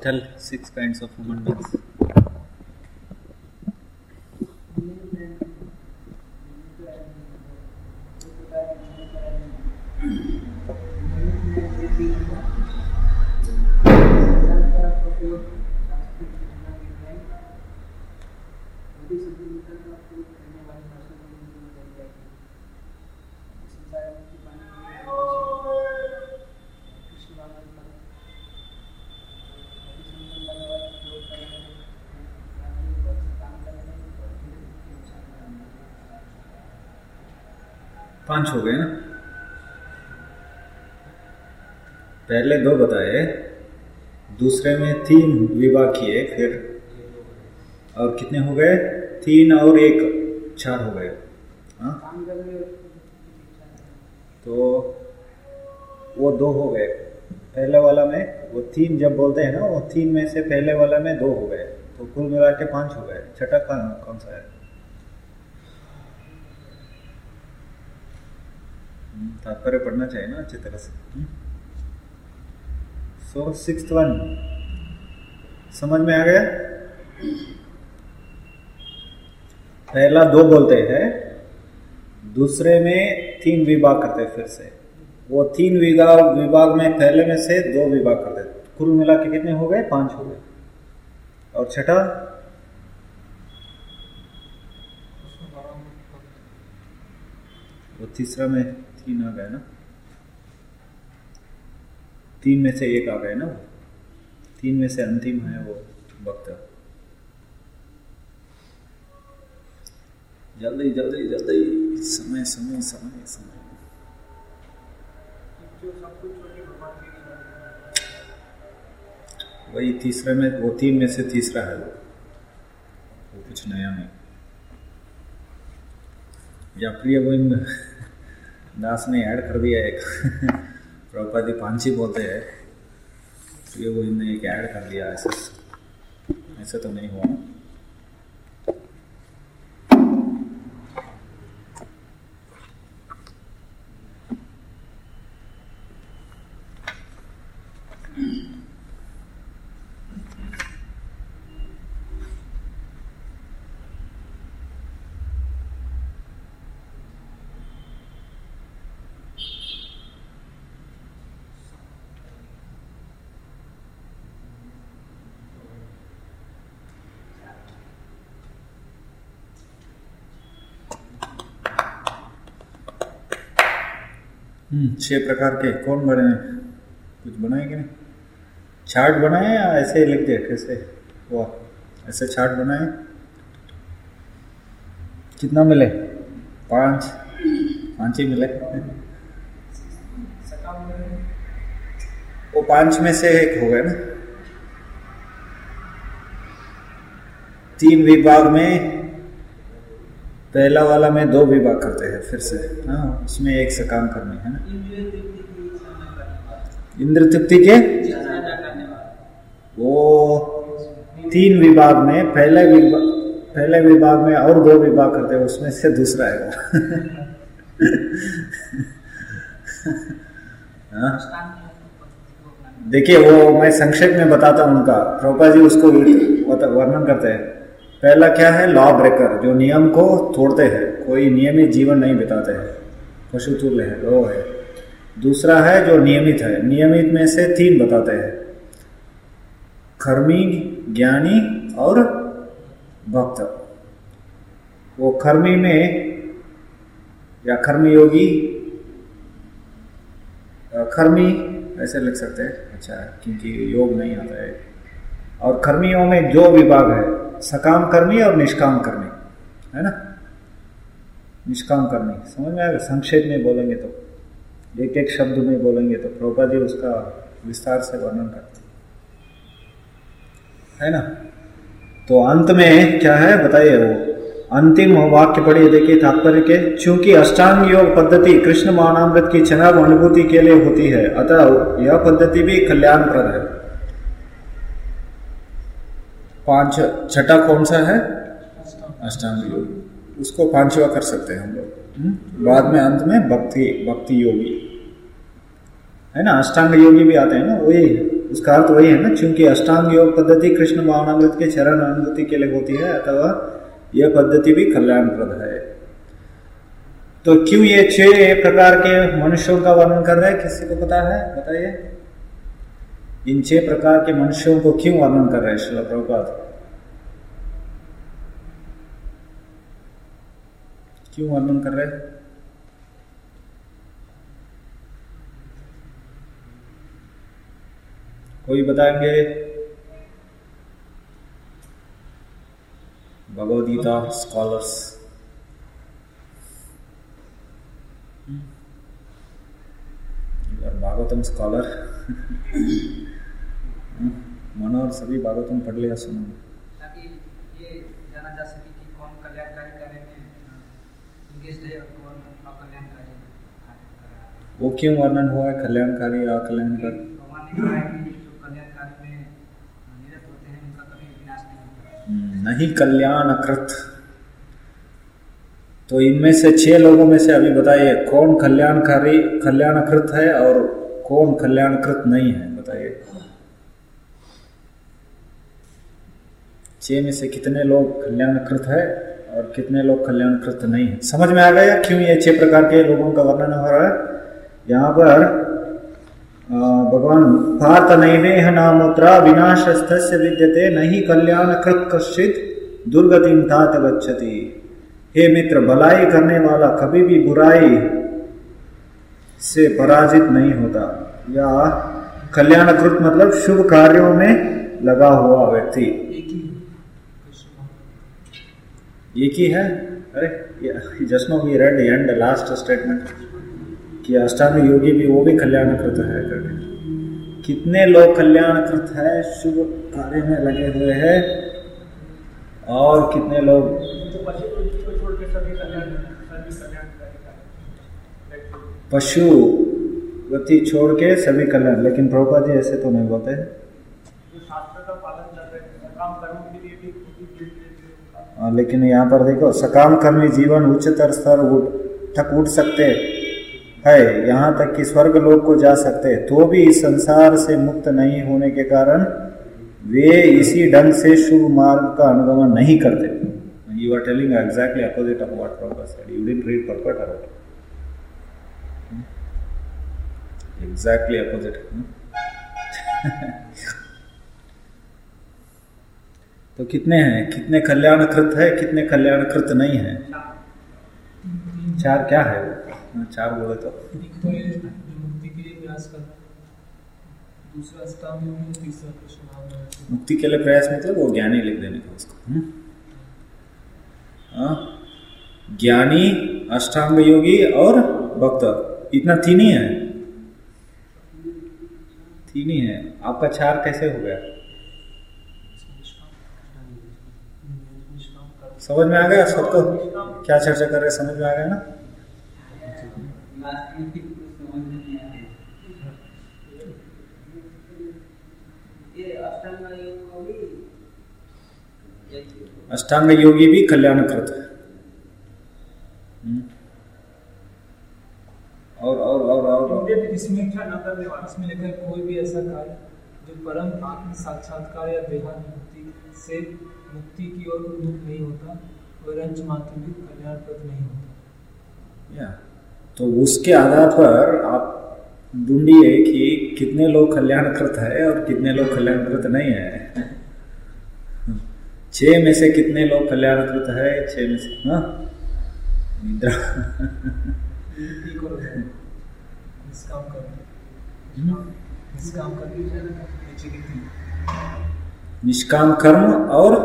tell 6 kinds of human beings. पांच हो गए ना। पहले दो बताए, दूसरे में 3 विवाह किए, फिर और कितने हो गए? 3 और 1 4 हो गए। हाँ, तो वो 2 हो गए। पहले वाला में वो 3 जब बोलते हैं ना, वो 3 में से पहले वाला में 2 हो गए, तो कुल मिला के 5 हो गए। छठा कौन सा है? तात्पर्य पढ़ना चाहिए ना अच्छी तरह से। सो 6th वन समझ में आ गया? पहला 2 बोलते हैं, दूसरे में 3 विभाग करते हैं। फिर से वो 3 विभाग में पहले में से 2 विभाग करते हैं, कुल मिला के कितने हो गए? 5 हो गए। और छठा वो तीसरा में 3 आ गए ना, 3 में से 1 आ गए ना, 3 में से अंतिम है वो वक्त। जल्दी जल्दी जल्दी, समय समय समय समय। वही तीसरे में, वो 3 में से तीसरा है वो कुछ नया नहीं। या प्रिय गोविंद दास ने ऐड कर दिया एक प्रभुपाद जी 5 ही बोलते हैं, प्रिय गोविंद ने एक ऐड कर दिया। ऐसे तो नहीं हुआ ना। छह प्रकार के कौन बने? कुछ बनाए कि नहीं? चार्ट बनाए या ऐसे ही लिख दे? कैसे हुआ? ऐसे चार्ट बनाए? कितना मिले? 5 ही मिले। वो 5 में से 1 हो गए ना। 3 विभाग में पहला वाला में 2 विभाग करते हैं फिर से। हाँ, उसमें 1 से काम करने है ना। इंद्र तृप्ति के वो 3 विभाग में पहले विभाग में और 2 विभाग करते हैं, उसमें से दूसरा है वो। देखिए, वो मैं संक्षेप में बताता हूँ उनका। प्रभुपाद जी उसको वर्णन करते हैं। पहला क्या है? लॉ ब्रेकर, जो नियम को तोड़ते हैं, कोई नियमित जीवन नहीं बिताते हैं, पशु तुल्य है, वो है। दूसरा है जो नियमित है। नियमित में से 3 बताते हैं, कर्मी, ज्ञानी और भक्त। वो कर्मी में या कर्मी योगी, कर्मी ऐसे लिख सकते हैं, अच्छा, क्योंकि योग नहीं आता है। और कर्मियों में 2 विभाग है, सकाम कर्मी और निष्काम कर्मी, है ना। निष्काम कर्मी समझ में आएगा? संक्षेप में बोलेंगे तो, एक शब्द में बोलेंगे तो प्रभुपाद जी उसका विस्तार से वर्णन करते है ना। तो अंत में क्या है बताइए? वो अंतिम वाक्य पढ़िए, देखिए तात्पर्य के। चूंकि अष्टांग योग पद्धति कृष्ण मानामृत की चनाव अनुभूति के लिए होती है, अतः यह पद्धति भी कल्याणप्रद है। 5 छठा कौन सा है? अष्टांग योग। उसको 5वां कर सकते हैं हम लोग। बाद में अंत में भक्ति योगी है ना। अष्टांग योगी भी आते हैं ना, वही उसका अर्थ वही है ना, क्योंकि अष्टांग योग पद्धति कृष्ण भावनामृत के चरण अनुभूति के लिए होती है, अथवा यह पद्धति भी कल्याणप्रद है। तो क्यों ये 6 प्रकार के मनुष्यों का वर्णन कर रहे हैं, किसी को पता है? बताइए, इन 6 प्रकार के मनुष्यों को क्यों वर्णन कर रहे हैं श्रील प्रभुपाद? क्यों वर्णन कर रहे हैं? कोई बताएंगे? भगवद गीता स्कॉलर्स। भागवतम स्कॉलर। मनोहर सभी भागवतम पढ़ लिया, सुनो, ताकि ये जाना जा सके कि कौन कल्याणकारी कार्य में इंगेज्ड है और कौन अकल्याणकारी। वो क्यों वर्णन हुआ है, कल्याणकारी या अकल्याणकारी? भगवान ने कहा है कि जो कल्याणकारी में निरत होते हैं उनका कभी विनाश नहीं होता। नहीं कल्याणकृत। तो इनमें से 6 लोगों में से अभी बताइए कौन कल्याणकारी कल्याणकृत है और कौन कल्याणकृत नहीं है, बताइए। 6 में से कितने लोग कल्याणकृत है और कितने लोग कल्याणकृत नहीं है? समझ में आ गया क्यों ये 6 प्रकार के लोगों का वर्णन हो रहा है? यहाँ पर भगवान पार्थ नैवेह नामोत्रा विनाशस्थस्य विद्यते नहीं कल्याणकृत कश्चित दुर्गतिम तात गच्छति। हे मित्र, भलाई करने वाला कभी भी बुराई से पराजित नहीं होता। या कल्याणकृत मतलब शुभ कार्यों में लगा हुआ व्यक्ति। एक ही है। अरे just now we read and last statement कि अष्टांग योगी भी वो भी कल्याणकृत है। कितने लोग कल्याणकृत है, शुभ कार्य में लगे हुए हैं, और कितने लोग पशु गति छोड़ के सभी कल्याण। लेकिन प्रभुपाद जी ऐसे तो नहीं बोलते हैं। लेकिन यहाँ पर देखो, सकाम कर्मी जीवन उच्चतर स्तर तक उठ सकते है, यहाँ तक कि स्वर्ग लोक को जा सकते, तो भी इस संसार से मुक्त नहीं होने के कारण वे इसी ढंग से शुभ मार्ग का अनुगमन नहीं करते। You are telling exactly opposite of what Prabhupada said. You didn't read purport or what? Exactly opposite. तो कितने हैं, कितने कल्याणकृत है, कितने कल्याणकृत नहीं है? 4 क्या है? 4 बोले तो मुक्ति के लिए प्रयास करना, दूसरा अष्टांग योगी, तीसरा कृष्ण भावना। मुक्ति के लिए प्रयास मतलब वो ज्ञानी लिख देने का उसको। ज्ञानी, अष्टांग योगी और भक्त, इतना 3 ही है। 3 ही है। आपका 4 कैसे हो गया? समझ में आ गया सबको? क्या चर्चा कर रहे, समझ में आ गया ना? अष्टांग योगी भी कल्याणकृत है। और इसमें इच्छा न करने वाला, इसमें लिखा है कोई भी ऐसा कार्य जो परम आत्म साक्षात्कार या देहानुभूति से मुक्ति की ओर उन्मुख नहीं होता, वह रंच मात्र भी कल्याणप्रद नहीं होता। तो उसके आधार पर आप ढूंढिए कि कितने लोग कल्याणकृत है और कितने लोग कल्याणकृत नहीं है। 6 में से कितने लोग कल्याणकृत है? 6 में से निद्रा निष्काम कर्म और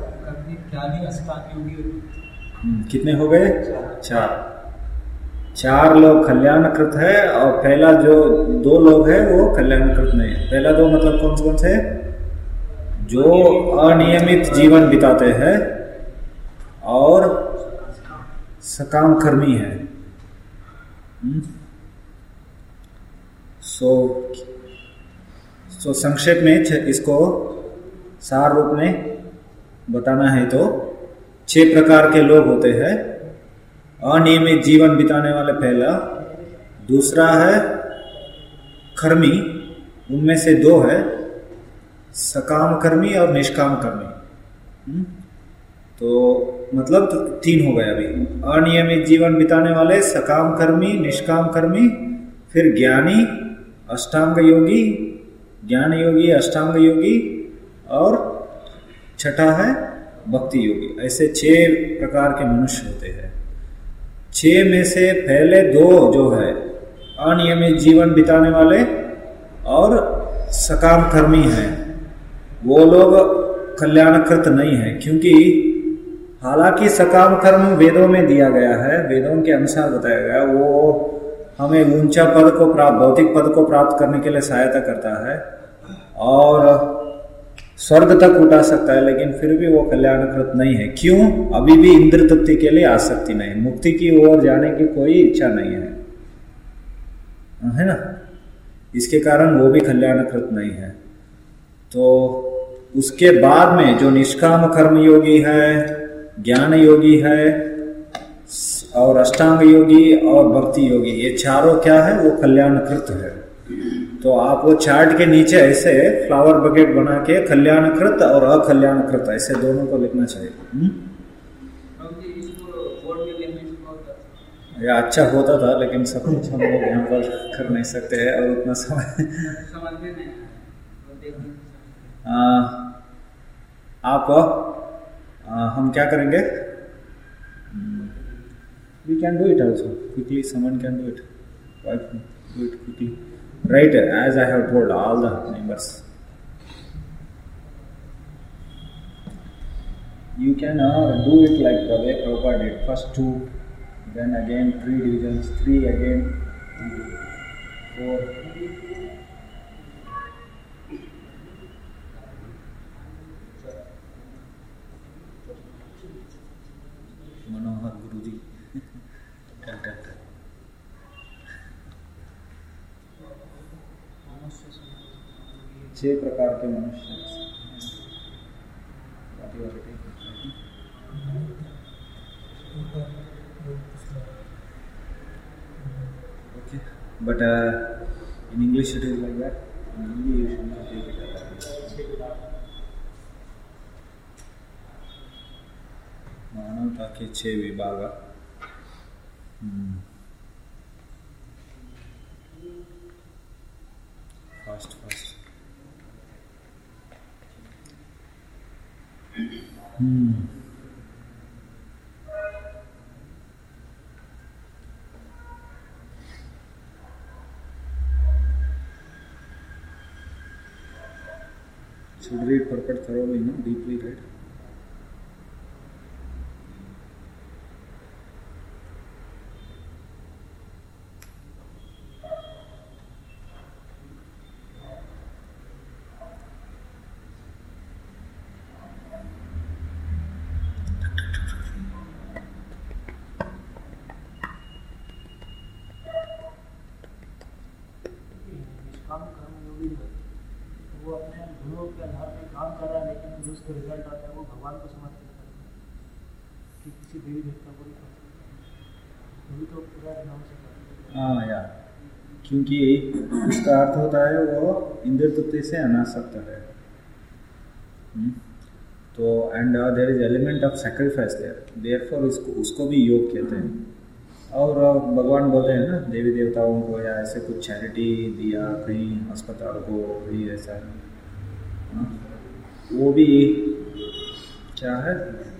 कितने हो गए? 4 लोग कल्याणकृत है और पहला जो 2 लोग है वो कल्याणकृत नहीं है। पहला 2 मतलब कौन से? जो अनियमित जीवन बिताते हैं और सकाम कर्मी है। सो संक्षेप में इसको सार रूप में बताना है तो 6 प्रकार के लोग होते हैं। अनियमित जीवन बिताने वाले पहला, दूसरा है कर्मी उनमें से दो है सकाम कर्मी और निष्काम कर्मी। तो मतलब तीन हो गए अभी। अनियमित जीवन बिताने वाले, सकाम कर्मी, निष्काम कर्मी, फिर ज्ञानी, अष्टांग योगी, ज्ञान योगी, अष्टांग योगी, और छठा है भक्ति योगी। ऐसे 6 प्रकार के मनुष्य होते हैं। 6 में से पहले 2 जो है अनियमित जीवन बिताने वाले और सकाम कर्मी हैं, वो लोग कल्याणकृत नहीं है। क्योंकि हालांकि सकाम कर्म वेदों में दिया गया है, वेदों के अनुसार बताया गया, वो हमें ऊंचा पद को प्राप्त, भौतिक पद को प्राप्त करने के लिए सहायता करता है और स्वर्ग तक उठा सकता है, लेकिन फिर भी वो कल्याणकृत नहीं है। क्यों? अभी भी इंद्र तृप्ति के लिए आसक्ति नहीं, मुक्ति की ओर जाने की कोई इच्छा नहीं है ना। इसके कारण वो भी कल्याणकृत नहीं है। तो उसके बाद में जो निष्काम कर्म योगी है, ज्ञान योगी है और अष्टांग योगी और भक्ति योगी, ये चारों क्या है? वो कल्याणकृत है। तो आप वो चार्ट के नीचे ऐसे फ्लावर बकेट बना के कल्याणकृत और अकल्याणकृत ऐसे दोनों को लिखना चाहिए। यह अच्छा होता था, लेकिन सब कुछ हम लोग यहाँ पर कर नहीं सकते हैं और उतना समय आप हम क्या करेंगे? We can do it also quickly. Someone can do it. Why do it quickly? Right, as I have told all the members. You can do it like the way Prabhupada did. First 2, then again 3 divisions, 3 again, 4. मनोहर गुरुजी। 6 प्रकार के मनुष्य। Okay, but in English it is like that. In Hindi you should not take it. मानवता के 6 विभाग। First should read purport thoroughly, no? Deeply read. वो अपने गुणों के आधार पर काम कर रहा है, लेकिन जो उसका रिजल्ट आता है वो भगवान को समर्पित करता है कि किसी देवी देवता को नहीं कर सकता, वही तो पूरा नाम से करता है। हाँ यार, क्योंकि उसका अर्थ होता है वो इंद्र तृप्ति से अनासक्त है। तो and there is element of sacrifice therefore उसको भी योग कहते हैं। और भगवान बोलते हैं ना, देवी देवताओं को या ऐसे कुछ चैरिटी दिया, कहीं अस्पताल को, कहीं ऐसा, वो भी क्या है,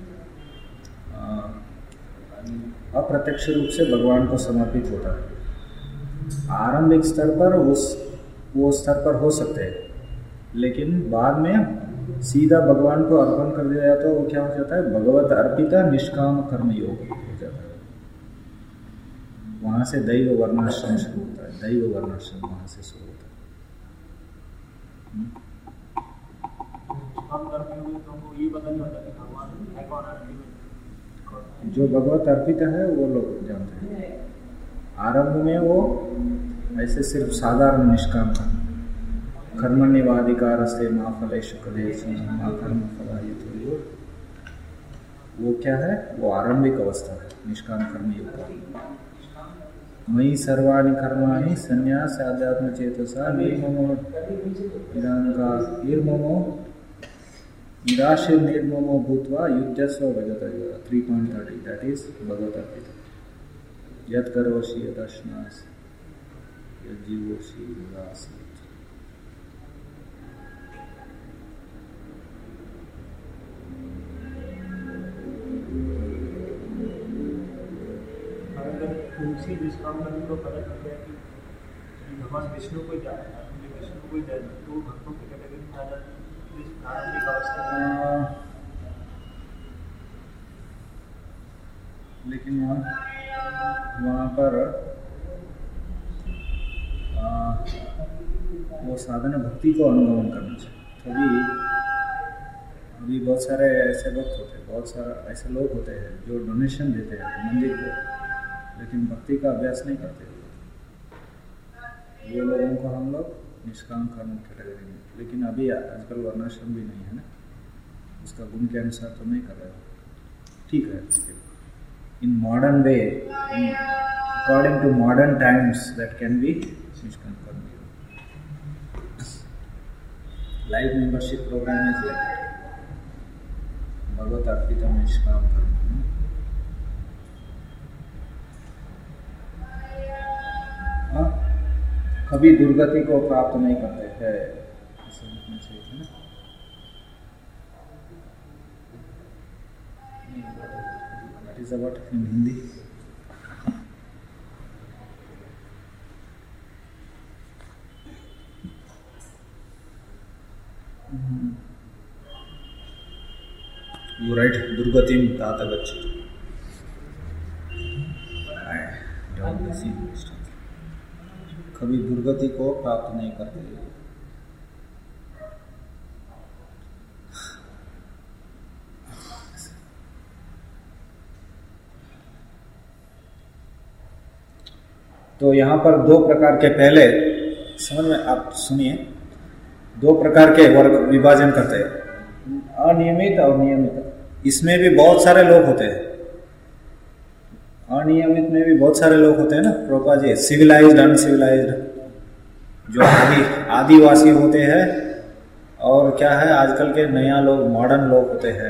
अप्रत्यक्ष रूप से भगवान को समर्पित होता है। आरंभिक स्तर पर वो स्तर पर हो सकते हैं, लेकिन बाद में सीधा भगवान को अर्पण कर दिया जाता है। वो क्या हो जाता है? भगवत अर्पिता निष्काम कर्म योग हो जाता है। वहां से दैव वर्णाश्रम शुरू होता है। दैव वर्णाश्रम वहां से शुरू होता है। जो भगवत अर्पित है वो लोग जानते हैं। आरंभ में वो ऐसे सिर्फ साधारण निष्काम कर्मण्यवाधिकार से माँ फलेषु कलेषु माँ कर्म फलायते, वो क्या है? वो आरंभिक अवस्था है निष्काम कर्म योग। मयि सर्वाणि कर्माणि संन्यास आध्यात्म चेतसा निर्ममो निर्ममो निराशीर निर्ममो भूत्वा युद्धस्व भजत 3.30 दैट इज भगवत यत् करोषि यदश्नासि यज्जीवोषि यदासि। तुलसी निष्काम कर्म को पता चल गया कि भगवान विष्णु को जाना विष्णु को जाना तो भक्तों की कैटेगरी में आ जाता है इस प्रारंभिक अवस्था। लेकिन वहाँ पर वो साधना भक्ति को अनुगमन करना चाहिए। तभी अभी बहुत सारे ऐसे भक्त होते हैं, बहुत सारा ऐसे लोग होते हैं जो डोनेशन देते हैं मंदिर को, लेकिन भक्ति का अभ्यास नहीं करते। ये लोगों को हम लोग निष्काम कर्म कैटेगरी में, लेकिन अभी आजकल वर्णाश्रम भी नहीं है ना, उसका गुण के अनुसार तो नहीं कर रहे। ठीक है, in modern way, according to modern times, that can be निष्काम कर्म। Live membership program is like भगवत अर्पिता में निष्काम कर्म। कभी दुर्गति को प्राप्त नहीं करते हैं, ऐसा लिखना चाहिए था ना। That is about in Hindi. You write दुर्गतिम तात गच्छति। कभी दुर्गति को प्राप्त नहीं करते। तो यहाँ पर दो प्रकार के, पहले समझ में आप सुनिए, दो प्रकार के वर्ग विभाजन करते हैं, अनियमित और नियमित। इसमें भी बहुत सारे लोग होते हैं, अनियमित में भी बहुत सारे लोग होते हैं ना प्रभुपाद जी, सिविलाइज्ड अनसिविलाइज्ड, जो आदिवासी होते हैं, और क्या है आजकल के नया लोग मॉडर्न लोग होते हैं,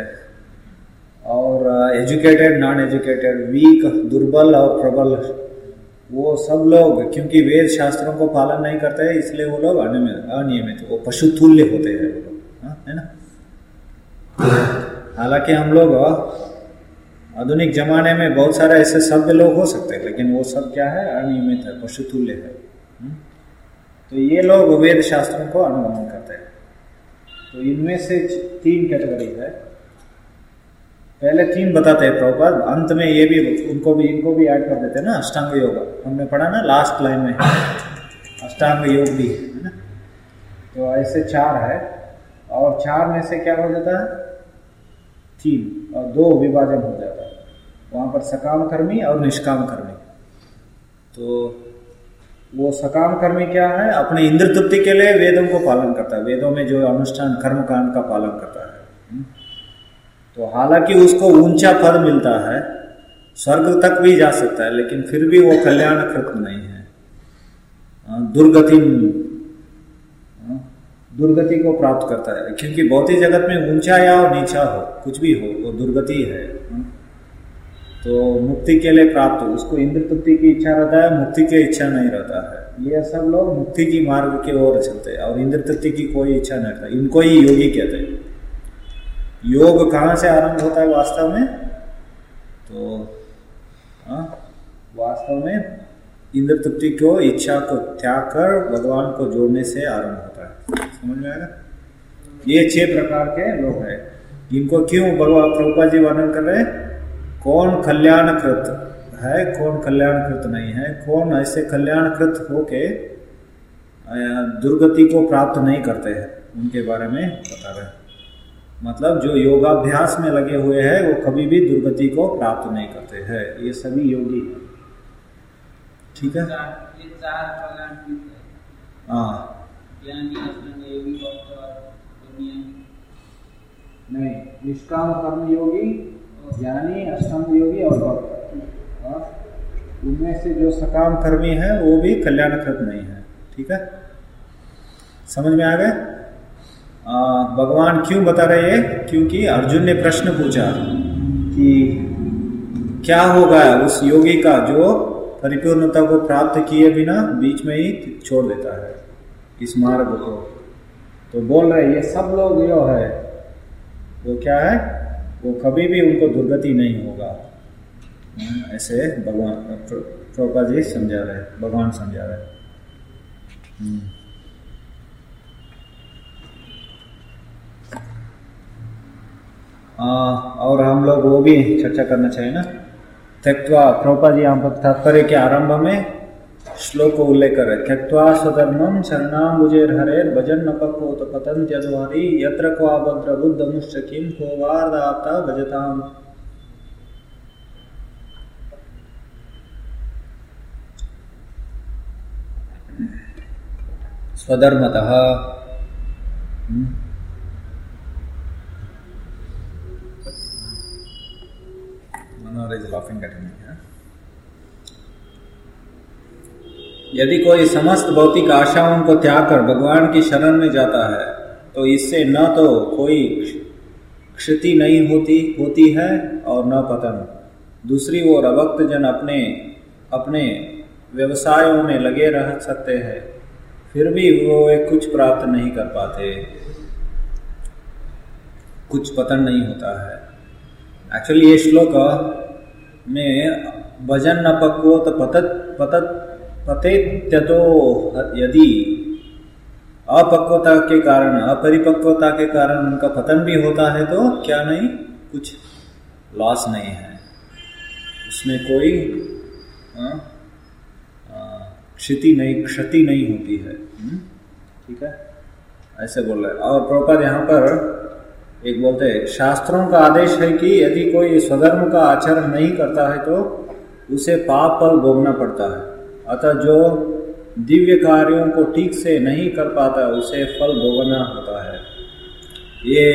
और एजुकेटेड नॉन एजुकेटेड, वीक दुर्बल और प्रबल, वो सब लोग क्योंकि वेद शास्त्रों को पालन नहीं करते हैं, इसलिए वो लोग अनियमित, वो पशु तुल्य होते हैं वो लोग, है ना। हालांकि हम लोग आधुनिक जमाने में बहुत सारे ऐसे शब्द लोग हो सकते हैं, लेकिन वो सब क्या है, अनियमित है, पशु तुल्य है। तो ये लोग वेद शास्त्रों को अनुगमन करते हैं। तो इनमें से 3 कैटेगरी है। पहले 3 बताते हैं प्रभुपाद, अंत में ये भी इनको भी ऐड कर देते हैं ना, अष्टांग योग हमने पढ़ा ना लास्ट लाइन में, अष्टांग योग भी है ना। तो ऐसे 4 है, और 4 में से क्या हो जाता है, 3 और 2 विभाजन हो जाता है वहां पर, सकाम कर्मी और निष्काम कर्मी। तो वो सकाम कर्मी क्या है, अपने इंद्र तृप्ति के लिए वेदों को पालन करता है, वेदों में जो अनुष्ठान कर्म कांड का पालन करता है। तो हालांकि उसको ऊंचा पद मिलता है, स्वर्ग तक भी जा सकता है, लेकिन फिर भी वो कल्याणकृत नहीं है, दुर्गति को प्राप्त करता है। क्योंकि भौतिक जगत में ऊंचा या नीचा हो, कुछ भी हो, वो दुर्गति है। तो मुक्ति के लिए प्राप्त हो, उसको इंद्र तृप्ति की इच्छा रहता है, मुक्ति की इच्छा नहीं रहता है। ये सब लोग मुक्ति की मार्ग की ओर चलते हैं, और इंद्र तृप्ति की कोई इच्छा नहीं रहता। इनको ही योगी कहते हैं। योग कहाँ से आरंभ होता है वास्तव में, तो वास्तव में इंद्र तृप्ति को, इच्छा को त्याग कर भगवान को जोड़ने से आरंभ होता है। समझ में आएगा। ये 6 प्रकार के लोग हैं, इनको क्यों भगवान प्रभुपाद जी वर्णन कर रहे हैं, कौन कल्याणकृत है, कौन कल्याणकृत नहीं है, कौन ऐसे कल्याणकृत होके दुर्गति को प्राप्त नहीं करते हैं, उनके बारे में बता रहे हैं। मतलब जो योगाभ्यास में लगे हुए हैं वो कभी भी दुर्गति को प्राप्त नहीं करते हैं, ये सभी योगी। ठीक है, हाँ नहीं, निष्काम कर्म योगी, ज्ञानी, अष्टांग योगी और भक्त, उनमें से जो सकाम कर्मी है वो भी कल्याणकृत नहीं है। ठीक है, समझ में आ गए? भगवान क्यों बता रहे हैं? क्योंकि अर्जुन ने प्रश्न पूछा कि क्या होगा उस योगी का जो परिपूर्णता को प्राप्त किए बिना बीच में ही छोड़ देता है इस मार्ग को। तो बोल रहे ये सब लोग जो है वो क्या है, वो कभी भी उनको दुर्गति नहीं होगा। ऐसे भगवान प्रभुपाद जी समझा रहे, भगवान समझा रहे। और हम लोग वो भी चर्चा करना चाहिए ना। त्यक्त्वा, प्रभुपाद जी यहाँ पर तात्पर्य के आरंभ में श्लोक को उल्लेख कर रहे, त्यक्त्वा स्वधर्मं शरणाम्बुजैर्हरेर् भजन् न पक्वोत पतन्त्यजो हरि यत्र क्वाभद्र बुद्धमुश्च किं को वार्धाप्ता भजताम्। स्वधर्मतः Manora is laughing at me. यदि कोई समस्त भौतिक आशाओं को त्याग कर भगवान की शरण में जाता है तो इससे न तो कोई क्षति नहीं होती है और न पतन। दूसरी ओर अभक्त जन अपने अपने व्यवसायों में लगे रह सकते हैं, फिर भी वो कुछ प्राप्त नहीं कर पाते, कुछ पतन नहीं होता है। एक्चुअली ये श्लोक में भजन न पक्वोत पतेत्यतो यदि अपक्वता के कारण, अपरिपक्वता के कारण उनका पतन भी होता है तो क्या नहीं, कुछ लॉस नहीं है, उसमें कोई क्षति नहीं होती है। ठीक है, ऐसे बोल रहे। और प्रभुपाद यहाँ पर एक बोलते हैं, शास्त्रों का आदेश है कि यदि कोई स्वधर्म का आचरण नहीं करता है तो उसे पाप फल भोगना पड़ता है। अतः जो दिव्य कार्यों को ठीक से नहीं कर पाता उसे फल भोगना होता है। ये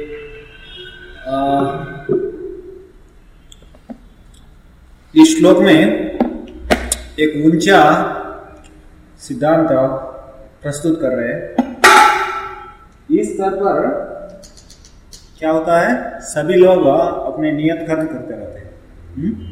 इस श्लोक में एक ऊंचा सिद्धांत प्रस्तुत कर रहे हैं। इस स्तर पर क्या होता है, सभी लोग अपने नियत कर्म करते रहते हैं।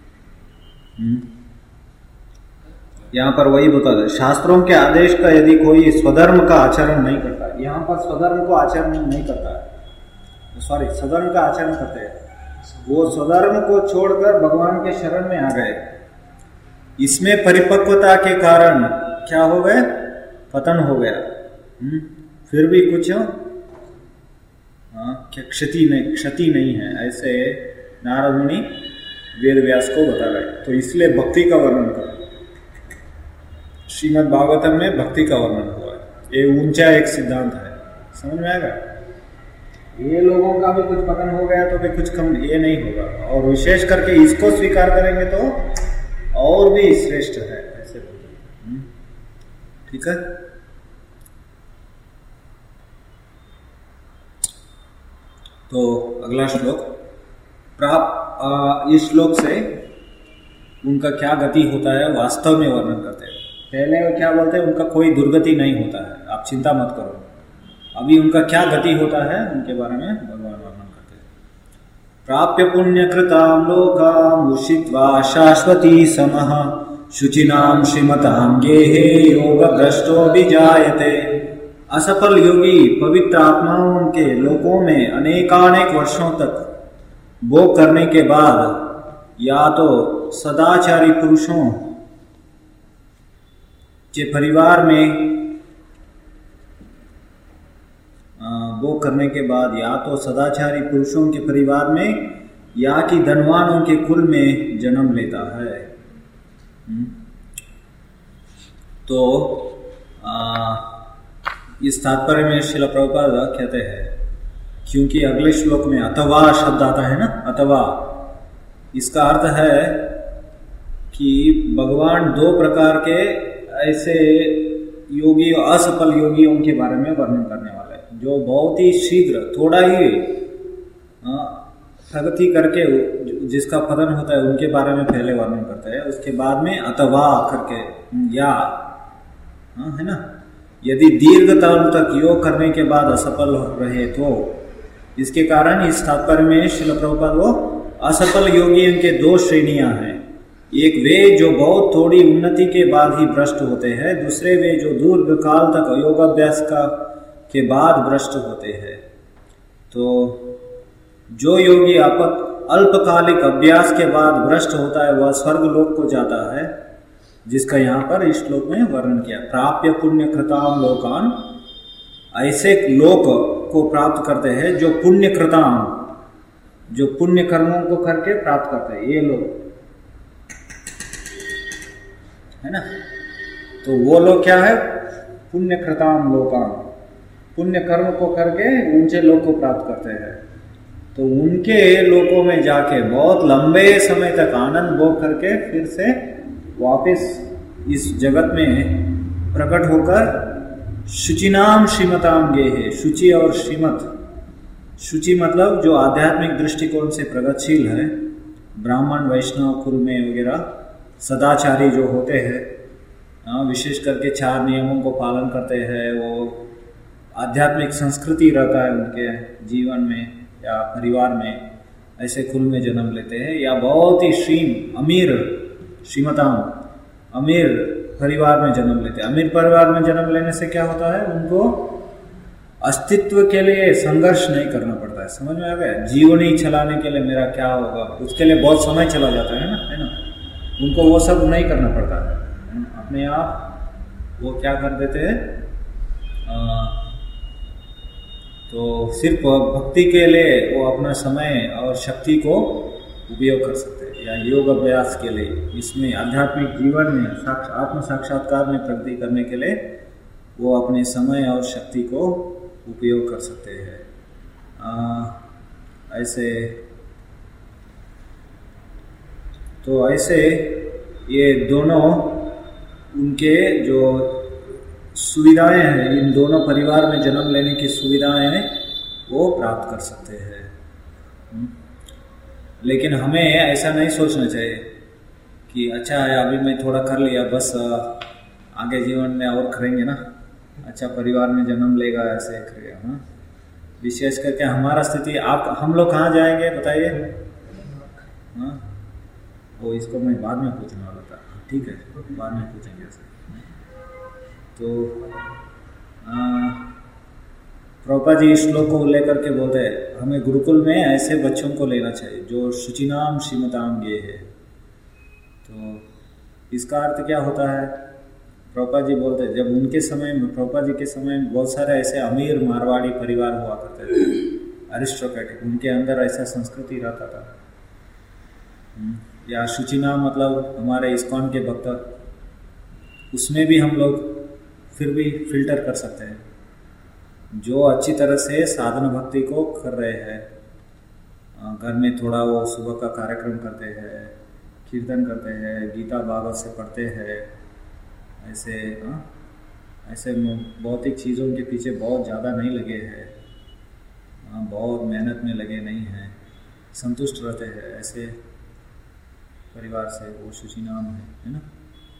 यहाँ पर वही बता दे, शास्त्रों के आदेश का यदि कोई स्वधर्म का आचरण नहीं करता, यहाँ पर स्वधर्म को आचरण नहीं करता है, स्वधर्म का आचरण करते हैं, वो स्वधर्म को छोड़कर भगवान के शरण में आ गए, इसमें परिपक्वता के कारण क्या हो गए, पतन हो गया, फिर भी कुछ क्षति नहीं है, ऐसे नारद मुनि वेद व्यास को बता रहे। तो इसलिए भक्ति का वर्णन करो, श्रीमद् भागवतम में भक्ति का वर्णन हुआ है। ये ऊंचा एक सिद्धांत है, समझ में आएगा। ये लोगों का भी कुछ पतन हो गया तो भी कुछ कम ये नहीं होगा, और विशेष करके इसको स्वीकार करेंगे तो और भी श्रेष्ठ है, ऐसे बोलते हैं। ठीक है, तो अगला श्लोक इस श्लोक से उनका क्या गति होता है वास्तव में वर्णन करते हैं। पहले वो क्या बोलते हैं, उनका कोई दुर्गति नहीं होता है, आप चिंता मत करो। अभी उनका क्या गति होता है उनके बारे में भगवान वर्णन करते हैं। प्राप्य पुण्यकृतां लोकाम् उषित्वा शाश्वती समः शुचिनां श्रीमतां गेहे योगभ्रष्टोऽभिजायते। असफल योगी पवित्र आत्माओं के लोकों में अनेकानेक वर्षों तक भोग करने के बाद या तो सदाचारी पुरुषों के परिवार में भोग करने के बाद या तो सदाचारी पुरुषों के परिवार में या कि धनवानों के कुल में जन्म लेता है। तो इस तात्पर्य में श्रील प्रभुपाद कहते हैं, क्योंकि अगले श्लोक में अथवा शब्द आता है ना, अथवा इसका अर्थ है कि भगवान दो प्रकार के ऐसे योगी और असफल योगियों के बारे में वर्णन करने वाला है, जो बहुत ही शीघ्र प्रगति करके जिसका पतन होता है उनके बारे में पहले वर्णन करता है। उसके बाद में अथवा करके या, है ना, यदि दीर्घ काल तक योग करने के बाद असफल रहे तो इसके कारण इस तात्पर्य में श्रील प्रभुपाद वो असफल योगियों के दो श्रेणियां हैं। एक वे जो बहुत थोड़ी उन्नति के बाद ही भ्रष्ट होते हैं, दूसरे वे जो दीर्घ काल तक योगाभ्यास के बाद भ्रष्ट होते हैं। तो जो योगी अल्पकालिक अभ्यास के बाद भ्रष्ट होता है वह स्वर्ग लोक को जाता है, जिसका यहाँ पर इस श्लोक में वर्णन किया। प्राप्य पुण्य कृताम लोकान, ऐसे लोक को प्राप्त करते हैं जो पुण्य कृताम, जो पुण्य कर्मों को करके प्राप्त करते हैं ये लोग, है ना। तो वो लोग क्या है, पुण्य कृताम लोकान, पुण्य कर्म को करके ऊंचे लोक को प्राप्त करते हैं। तो उनके लोकों में जाके बहुत लंबे समय तक आनंद भोग करके फिर से वापस इस जगत में प्रकट होकर शुचिनाम श्रीमताम गे है। शुचि और श्रीमत, शुचि मतलब जो आध्यात्मिक दृष्टिकोण से प्रगतिशील है, ब्राह्मण वैष्णव कुल में वगैरह सदाचारी जो होते हैं, विशेष करके 4 नियमों को पालन करते हैं, वो आध्यात्मिक संस्कृति रहता है उनके जीवन में या परिवार में, ऐसे कुल में जन्म लेते हैं। या बहुत ही अमीर श्रीमताम, अमीर परिवार में जन्म लेते हैं। अमीर परिवार में जन्म लेने से क्या होता है, उनको अस्तित्व के लिए संघर्ष नहीं करना पड़ता है। समझ में आ गया, जीवन ही चलाने के लिए मेरा क्या होगा, उसके लिए बहुत समय चला जाता है ना, उनको वो सब नहीं करना पड़ता है। अपने आप वो क्या कर देते हैं, तो सिर्फ भक्ति के लिए वो अपना समय और शक्ति को उपयोग कर सकते हैं, या योग अभ्यास के लिए, इसमें आध्यात्मिक जीवन में आत्म साक्षात्कार में प्रगति करने के लिए वो अपने समय और शक्ति को उपयोग कर सकते हैं। ऐसे ये दोनों उनके जो सुविधाएं हैं, इन दोनों परिवार में जन्म लेने की सुविधाएं हैं, वो प्राप्त कर सकते हैं। लेकिन हमें ऐसा नहीं सोचना चाहिए कि अच्छा है अभी मैं थोड़ा कर लिया, बस आगे जीवन में और करेंगे ना, अच्छा परिवार में जन्म लेगा ऐसे करेगा। विशेष करके हमारा स्थिति, हम लोग कहाँ जाएंगे बताइए। वो इसको मैं बाद में पूछने वाला था, ठीक है, बाद में पूछेंगे ऐसे। तो प्रभुपाद जी इस श्लोक को उल्लेख करके बोलते हैं हमें गुरुकुल में ऐसे बच्चों को लेना चाहिए जो शुचिनाम श्रीमताम गे है। तो इसका अर्थ क्या होता है, प्रभुपाद जी बोलते हैं जब उनके समय में, प्रभुपाद जी के समय में बहुत सारे ऐसे अमीर मारवाड़ी परिवार हुआ करते थे, अरिस्टोक्रेटिक, उनके अंदर ऐसा संस्कृति रहता था। या शुचिनाम मतलब हमारे इस्कॉन के भक्त, उसमें भी हम लोग फिर भी फिल्टर कर सकते हैं। जो अच्छी तरह से साधन भक्ति को कर रहे हैं, घर में थोड़ा वो सुबह का कार्यक्रम करते हैं, कीर्तन करते हैं, गीता भागवत से पढ़ते हैं, ऐसे भौतिक चीज़ों के पीछे बहुत ज़्यादा नहीं लगे हैं, बहुत मेहनत में लगे नहीं हैं, संतुष्ट रहते हैं, ऐसे परिवार से वो शुचिनाम है ना।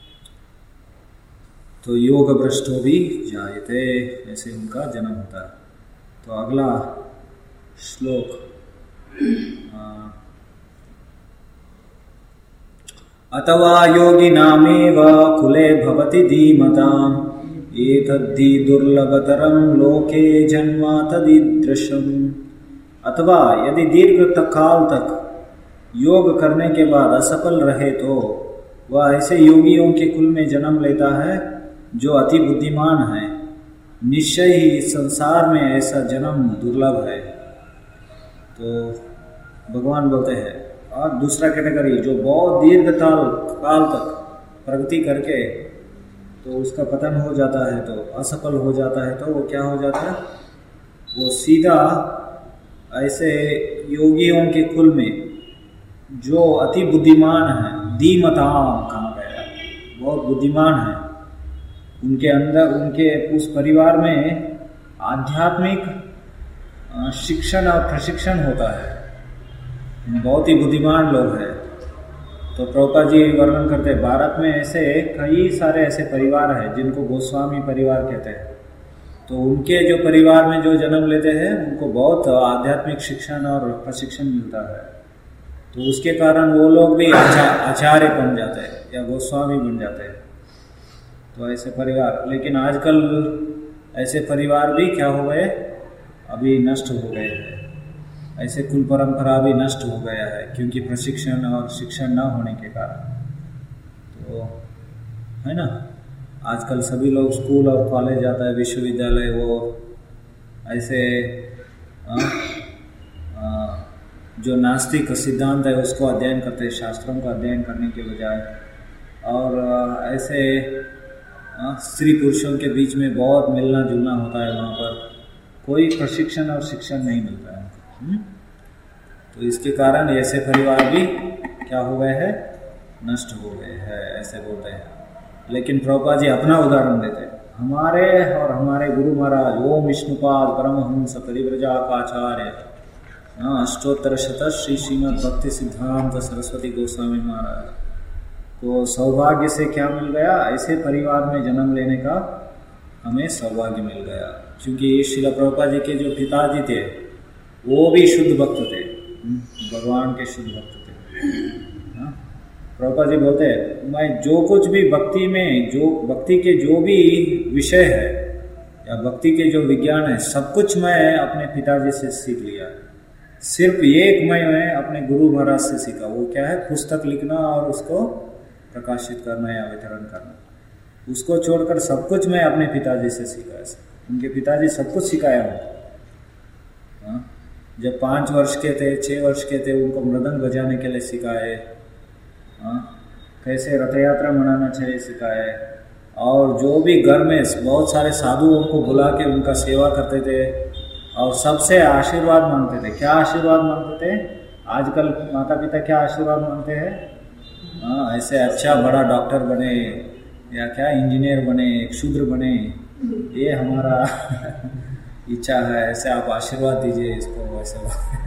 तो योग भ्रष्टो भी जायते, ऐसे उनका जन्म होता है। तो अगला श्लोक, अथवा योगिनामेव कुले भवति धीमताम् एतद्धि दुर्लभतरं लोके जन्म तदीदृशम्। अथवा यदि दीर्घ काल तक योग करने के बाद असफल रहे तो वह ऐसे योगियों के कुल में जन्म लेता है जो अति बुद्धिमान है। निश्चय ही संसार में ऐसा जन्म दुर्लभ है। तो भगवान बोलते हैं, और दूसरा कैटेगरी जो बहुत दीर्घ काल तक प्रगति करके तो उसका पतन हो जाता है, तो असफल हो जाता है, तो वो क्या हो जाता है, वो सीधा ऐसे योगियों के कुल में जो अति बुद्धिमान है, धीमताम कहा गया, बहुत बुद्धिमान है, उनके अंदर, उनके उस परिवार में आध्यात्मिक शिक्षण और प्रशिक्षण होता है। बहुत ही बुद्धिमान लोग हैं। तो प्रभुपाद जी वर्णन करते हैं भारत में ऐसे कई सारे ऐसे परिवार हैं जिनको गोस्वामी परिवार कहते हैं। तो उनके जो परिवार में जो जन्म लेते हैं उनको बहुत आध्यात्मिक शिक्षण और प्रशिक्षण मिलता है। तो उसके कारण वो लोग भी आचार्य बन जाते हैं या गोस्वामी बन जाते हैं। तो ऐसे परिवार, लेकिन आजकल ऐसे परिवार भी क्या हो गए, अभी नष्ट हो गए हैं। ऐसे कुल परंपरा भी नष्ट हो गया है क्योंकि प्रशिक्षण और शिक्षण न होने के कारण। तो है ना, आजकल सभी लोग स्कूल और कॉलेज जाता है, विश्वविद्यालय, वो ऐसे जो नास्तिक सिद्धांत है उसको अध्ययन करते हैं, शास्त्रों का अध्ययन करने के बजाय। और ऐसे स्त्री पुरुषों के बीच में बहुत मिलना जुलना होता है, वहाँ पर कोई प्रशिक्षण और शिक्षण नहीं मिलता है। तो इसके कारण ऐसे परिवार भी क्या हो गए हैं, नष्ट हो गए हैं, ऐसे बोलते हैं। लेकिन प्रभुपाद जी अपना उदाहरण देते हैं। हमारे और हमारे गुरु महाराज ओम विष्णुपाद परमहंस परिव्रजाकाचार्य अष्टोत्तर शत श्री श्रीमद् भक्ति सिद्धांत सरस्वती गोस्वामी महाराज को सौभाग्य से क्या मिल गया, ऐसे परिवार में जन्म लेने का हमें सौभाग्य मिल गया। क्योंकि श्रील प्रभुपाद जी के जो पिताजी थे वो भी शुद्ध भक्त थे, भगवान के शुद्ध भक्त थे। प्रभुपाद जी बोलते हैं, मैं जो कुछ भी भक्ति में, जो भक्ति के जो भी विषय है या भक्ति के जो विज्ञान है, सब कुछ मैं अपने पिताजी से सीख लिया। सिर्फ एक मैं अपने गुरु महाराज से सीखा। वो क्या है, पुस्तक लिखना और उसको प्रकाशित करना या वितरण करना। उसको छोड़कर सब कुछ मैं अपने पिताजी से सीखा। उनके पिताजी सब कुछ सिखाया उनको। जब 5 वर्ष के थे, 6 वर्ष के थे, उनको मृदंग बजाने के लिए सिखाए, कैसे रथ यात्रा मनाना चाहिए सिखाए। और जो भी घर में बहुत सारे साधुओं को बुला के उनका सेवा करते थे और सबसे आशीर्वाद मांगते थे। क्या आशीर्वाद मांगते थे? आजकल माता पिता क्या आशीर्वाद मांगते हैं? ऐसे अच्छा बड़ा डॉक्टर बने या क्या इंजीनियर बने, एक शूद्र बने, ये हमारा इच्छा है, ऐसे आप आशीर्वाद दीजिए इसको, ऐसे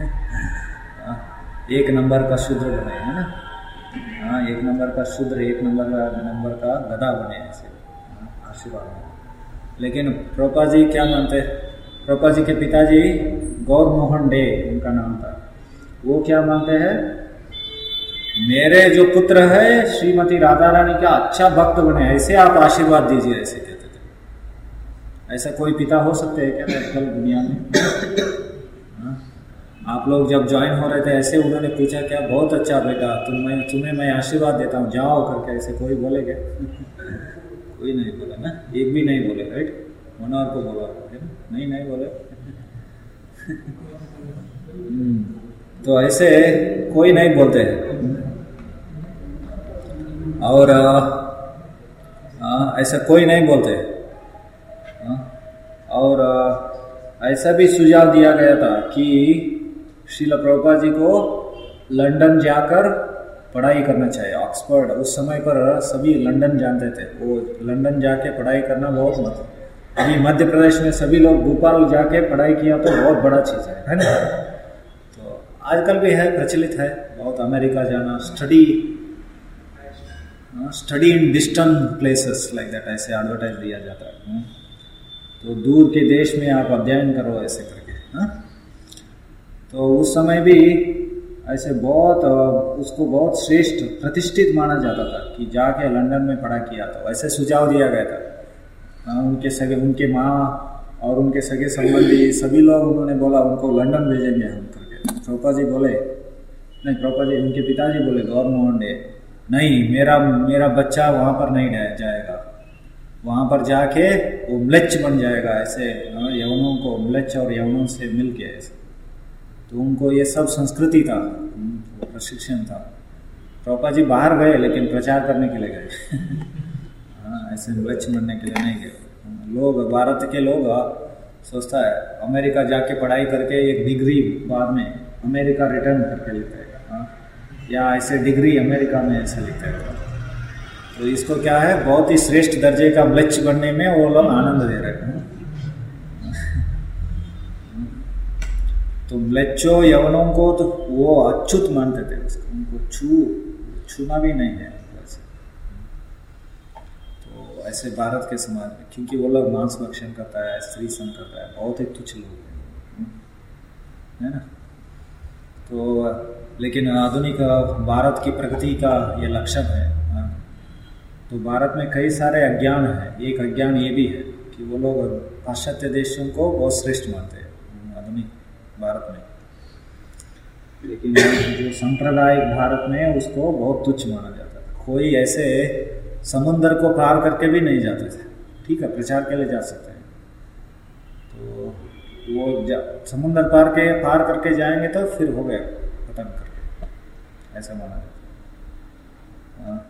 1 नंबर का शूद्र बने, है ना। 1 नंबर का शूद्र, 1 नंबर का गधा बने, ऐसे आशीर्वाद। लेकिन प्रभुपाद जी क्या मानते? प्रभुपाद जी के पिताजी गौर मोहन डे उनका नाम था। वो क्या मानते हैं? मेरे जो पुत्र है श्रीमती राधा रानी का अच्छा भक्त बने, ऐसे आप आशीर्वाद दीजिए, ऐसे कहते थे। ऐसा कोई पिता हो सकते हैं क्या आजकल दुनिया में? आप लोग जब ज्वाइन हो रहे थे ऐसे उन्होंने पूछा क्या, बहुत अच्छा बेटा, तुम्हें मैं आशीर्वाद देता हूँ, जाओ करके, ऐसे कोई बोले क्या? कोई नहीं बोला ना, एक भी नहीं बोले, राइट। मनोहर को बोला, नहीं बोले। तो ऐसे कोई नहीं बोलते हैं। और ऐसा कोई नहीं बोलते। और ऐसा भी सुझाव दिया गया था कि श्रील प्रभुपाद जी को लंदन जाकर पढ़ाई करना चाहिए, ऑक्सफोर्ड। उस समय पर सभी लंदन जानते थे, वो लंदन जाके पढ़ाई करना बहुत मतलब। अभी मध्य प्रदेश में सभी लोग भोपाल जाके पढ़ाई किया तो बहुत बड़ा चीज़ है ना। तो आजकल भी है, प्रचलित है बहुत, अमेरिका जाना, study in distant places like that, ऐसे एडवर्टाइज दिया जाता है। तो दूर के देश में आप अध्ययन करो ऐसे करके। तो उस समय भी ऐसे बहुत उसको बहुत श्रेष्ठ प्रतिष्ठित माना जाता था कि जाके लंदन में पढ़ा किया। तो ऐसे सुझाव दिया गया था। उनके माँ और उनके सगे संबंधी सभी लोग, उन्होंने बोला उनको लंदन भेजेंगे हम करके। प्रभुपाद जी बोले नहीं, प्रभुपाद जी उनके पिताजी बोले गौर मोहन डे, नहीं, मेरा बच्चा वहाँ पर नहीं जाएगा, वहाँ पर जाके वो म्लेच्छ बन जाएगा, ऐसे यवनों को, म्लेच्छ और यवनों से मिल के ऐसे। तो उनको ये सब संस्कृति था, प्रशिक्षण था। प्रभुपाद जी बाहर गए लेकिन प्रचार करने के लिए गए। ऐसे म्लेच्छ बनने के लिए नहीं गए। लोग, भारत के लोग सोचता है अमेरिका जाके पढ़ाई करके एक डिग्री बाद में अमेरिका रिटर्न करके लेते हैं, या ऐसे डिग्री अमेरिका में ऐसे लिखते हैं। तो इसको क्या है, बहुत ही श्रेष्ठ दर्जे का म्लेच्छ बनने में वो लोग आनंद दे रहे हैं। तो म्लेच्छो यवनों को तो वो अच्युत मानते थे उसको, उनको छूना भी नहीं है वैसे। तो ऐसे भारत के समाज में, क्योंकि वो लोग मांस भक्षण करता है, स्त्री संग करता है, बहुत ही तुच्छ लोग हैं, है ना। तो लेकिन आधुनिक भारत की प्रगति का ये लक्षण है। तो भारत में कई सारे अज्ञान है, एक अज्ञान ये भी है कि वो लोग पाश्चात्य देशों को बहुत श्रेष्ठ मानते हैं आधुनिक भारत में, लेकिन जो सांप्रदायिक भारत में उसको बहुत तुच्छ माना जाता था। कोई ऐसे समुद्र को पार करके भी नहीं जाते थे, ठीक है, प्रचार के लिए जा सकते हैं, तो वो समुद्र पार करके जाएंगे तो फिर हो गया खत्म करके, ऐसा माना जाता है।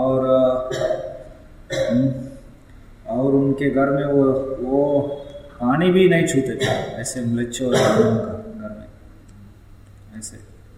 और उनके घर में वो पानी भी नहीं छूते थे, ऐसे म्लेच्छों घर में ऐसे।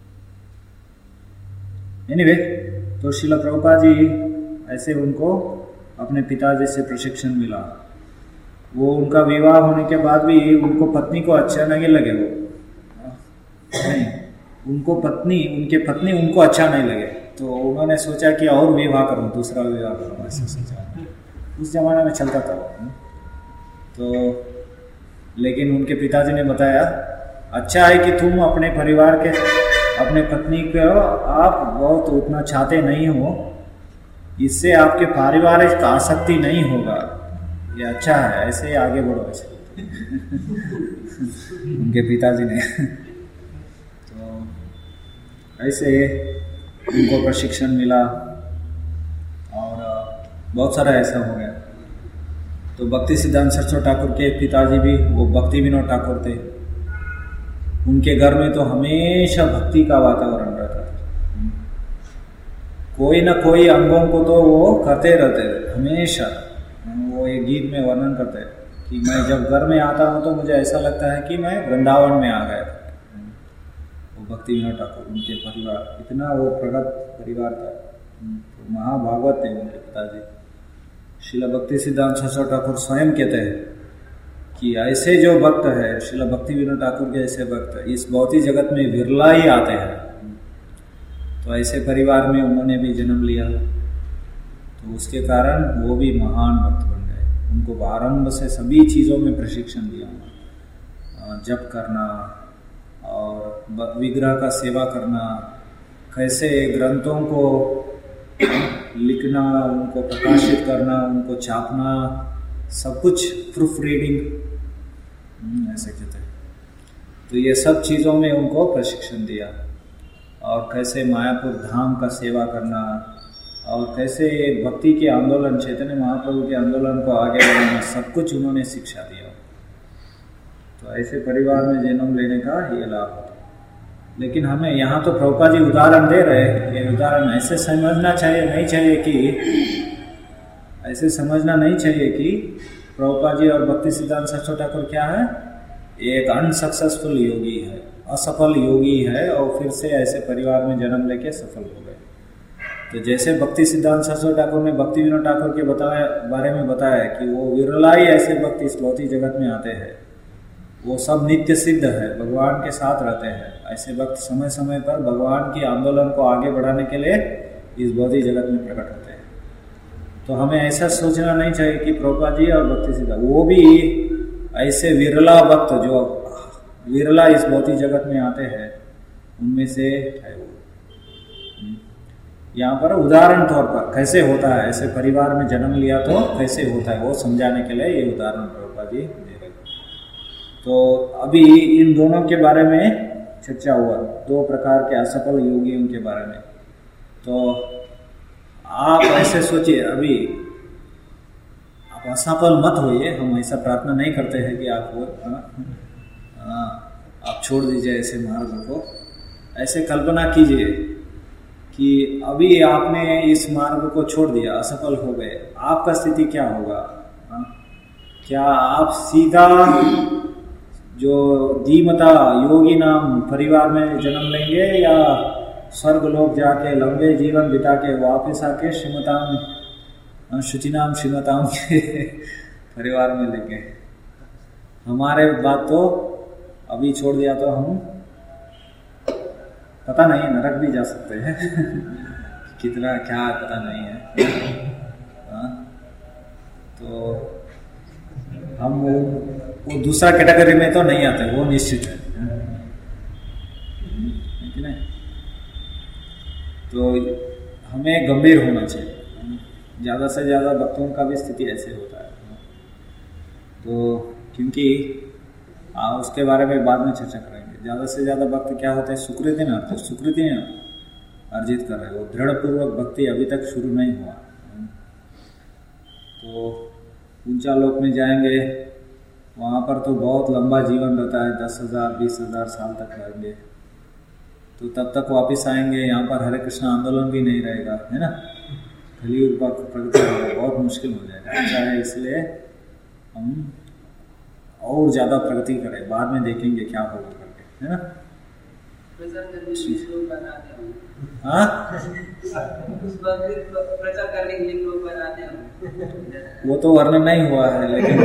एनीवे, तो श्रील प्रभुपाद जी ऐसे उनको अपने पिताजी से प्रशिक्षण मिला। वो उनका विवाह होने के बाद भी उनको पत्नी को अच्छा नहीं लगे, वो नहीं, उनके पत्नी उनको अच्छा नहीं लगे, तो उन्होंने सोचा कि और विवाह करूं, दूसरा विवाह करूं, ऐसा सोचा। उस जमाने में चलता था। तो लेकिन उनके पिताजी ने बताया, अच्छा है कि तुम अपने परिवार के, अपने पत्नी को आप बहुत उतना चाहते नहीं हो, इससे आपके पारिवारिक आसक्ति नहीं होगा, ये अच्छा है, ऐसे आगे बढ़ो ऐसे उनके पिताजी ने। तो ऐसे उनको प्रशिक्षण मिला और बहुत सारा ऐसा हो गया। तो भक्ति सिद्धांत सरस्वती ठाकुर के पिताजी भी वो भक्ति विनोद ठाकुर थे, उनके घर में तो हमेशा भक्ति का वातावरण रहता था, कोई ना कोई अंगों को तो वो करते रहते थे हमेशा। वो एक गीत में वर्णन करते हैं कि मैं जब घर में आता हूँ तो मुझे ऐसा लगता है कि मैं वृंदावन में आ गया था। वो भक्ति विनोद ठाकुर, उनके परिवार इतना वो प्रगत परिवार था, तो महाभागवत थे उनके पिताजी। श्रील भक्ति सिद्धांत सरस्वती ठाकुर स्वयं कहते हैं कि ऐसे जो भक्त है, श्रील भक्ति विनोद ठाकुर के ऐसे भक्त इस भौतिक जगत में विरला ही आते हैं। तो ऐसे परिवार में उन्होंने भी जन्म लिया, तो उसके कारण वो भी महान भक्त बन गए। उनको आरंभ से सभी चीज़ों में प्रशिक्षण दिया, जप करना और विग्रह का सेवा करना, कैसे ग्रंथों को लिखना, उनको प्रकाशित करना, उनको छापना, सब कुछ प्रूफ रीडिंग ऐसे कहते हैं। तो ये सब चीज़ों में उनको प्रशिक्षण दिया, और कैसे मायापुर धाम का सेवा करना, और कैसे भक्ति के आंदोलन, चैतन्य महाप्रभु के आंदोलन को आगे बढ़ाना, सब कुछ उन्होंने शिक्षा दिया। तो ऐसे परिवार में जन्म लेने का ये लाभ होता है। लेकिन हमें यहाँ तो प्रभुपाद जी उदाहरण दे रहे हैं, ये उदाहरण ऐसे समझना नहीं चाहिए कि प्रभुपाद जी और भक्ति सिद्धांत सरस्वती ठाकुर क्या है, एक अनसक्सेसफुल योगी है, असफल योगी है, और फिर से ऐसे परिवार में जन्म लेके सफल हो गए। तो जैसे भक्ति सिद्धांत सरस्वती ठाकुर ने भक्ति विनोद ठाकुर के बारे में बताया कि वो विरला ही ऐसे भक्त इस भौतिक जगत में आते हैं, वो सब नित्य सिद्ध है, भगवान के साथ रहते हैं। ऐसे भक्त समय समय पर भगवान के आंदोलन को आगे बढ़ाने के लिए इस भौतिक जगत में प्रकट होते हैं। तो हमें ऐसा सोचना नहीं चाहिए कि प्रभुपाद जी और भक्ति सिद्धांत वो भी ऐसे विरला भक्त जो विरला इस भौतिक जगत में आते हैं उनमें से है। वो यहाँ पर उदाहरण तौर पर कैसे होता है, ऐसे परिवार में जन्म लिया तो कैसे होता है, वो समझाने के लिए ये उदाहरण प्रभुपाद जी दे रहे। तो अभी इन दोनों के बारे में चर्चा हुआ, दो प्रकार के असफल योगियों के बारे में। तो आप ऐसे सोचिए, अभी आप असफल मत होइए, हम ऐसा प्रार्थना नहीं करते हैं कि आप छोड़ दीजिए ऐसे मार्ग को। ऐसे कल्पना कीजिए कि अभी आपने इस मार्ग को छोड़ दिया, असफल हो गए, आपका स्थिति क्या होगा? क्या आप सीधा जो धीमता योगी नाम परिवार में जन्म लेंगे, या स्वर्ग लोक जाके लंबे जीवन बिता के वापस आके श्रीमताम शुचिनाम श्रीमताम के परिवार में लेंगे? हमारे बात तो अभी छोड़ दिया तो हम पता नहीं, नरक भी जा सकते हैं कितना क्या पता नहीं है। हाँ? तो हम वो दूसरा कैटेगरी में तो नहीं आते, वो निश्चित है कि नहीं। तो हमें गंभीर होना चाहिए, ज़्यादा से ज़्यादा भक्तों का भी स्थिति ऐसे होता है। तो क्योंकि उसके बारे में बाद में चर्चा करेंगे। ज़्यादा से ज़्यादा भक्त क्या होते हैं, सुकृति अर्जित कर रहे हैं, वो दृढ़पूर्वक भक्ति अभी तक शुरू नहीं हुआ। तो ऊंचा लोक में जाएंगे, वहाँ पर तो बहुत लंबा जीवन रहता है, 10,000 20,000 साल तक रहेंगे। तो तब तक वापस आएंगे, यहाँ पर हरे कृष्ण आंदोलन भी नहीं रहेगा, है ना। कलियुग का प्रगति बहुत मुश्किल हो जाएगा। अच्छा है, इसलिए हम और ज़्यादा प्रगति करें, बाद में देखेंगे क्या होगा करके, है ना। हाँ, प्रचार करने के लिए लोग बनाते हैं, वो तो वर्णन नहीं हुआ है, लेकिन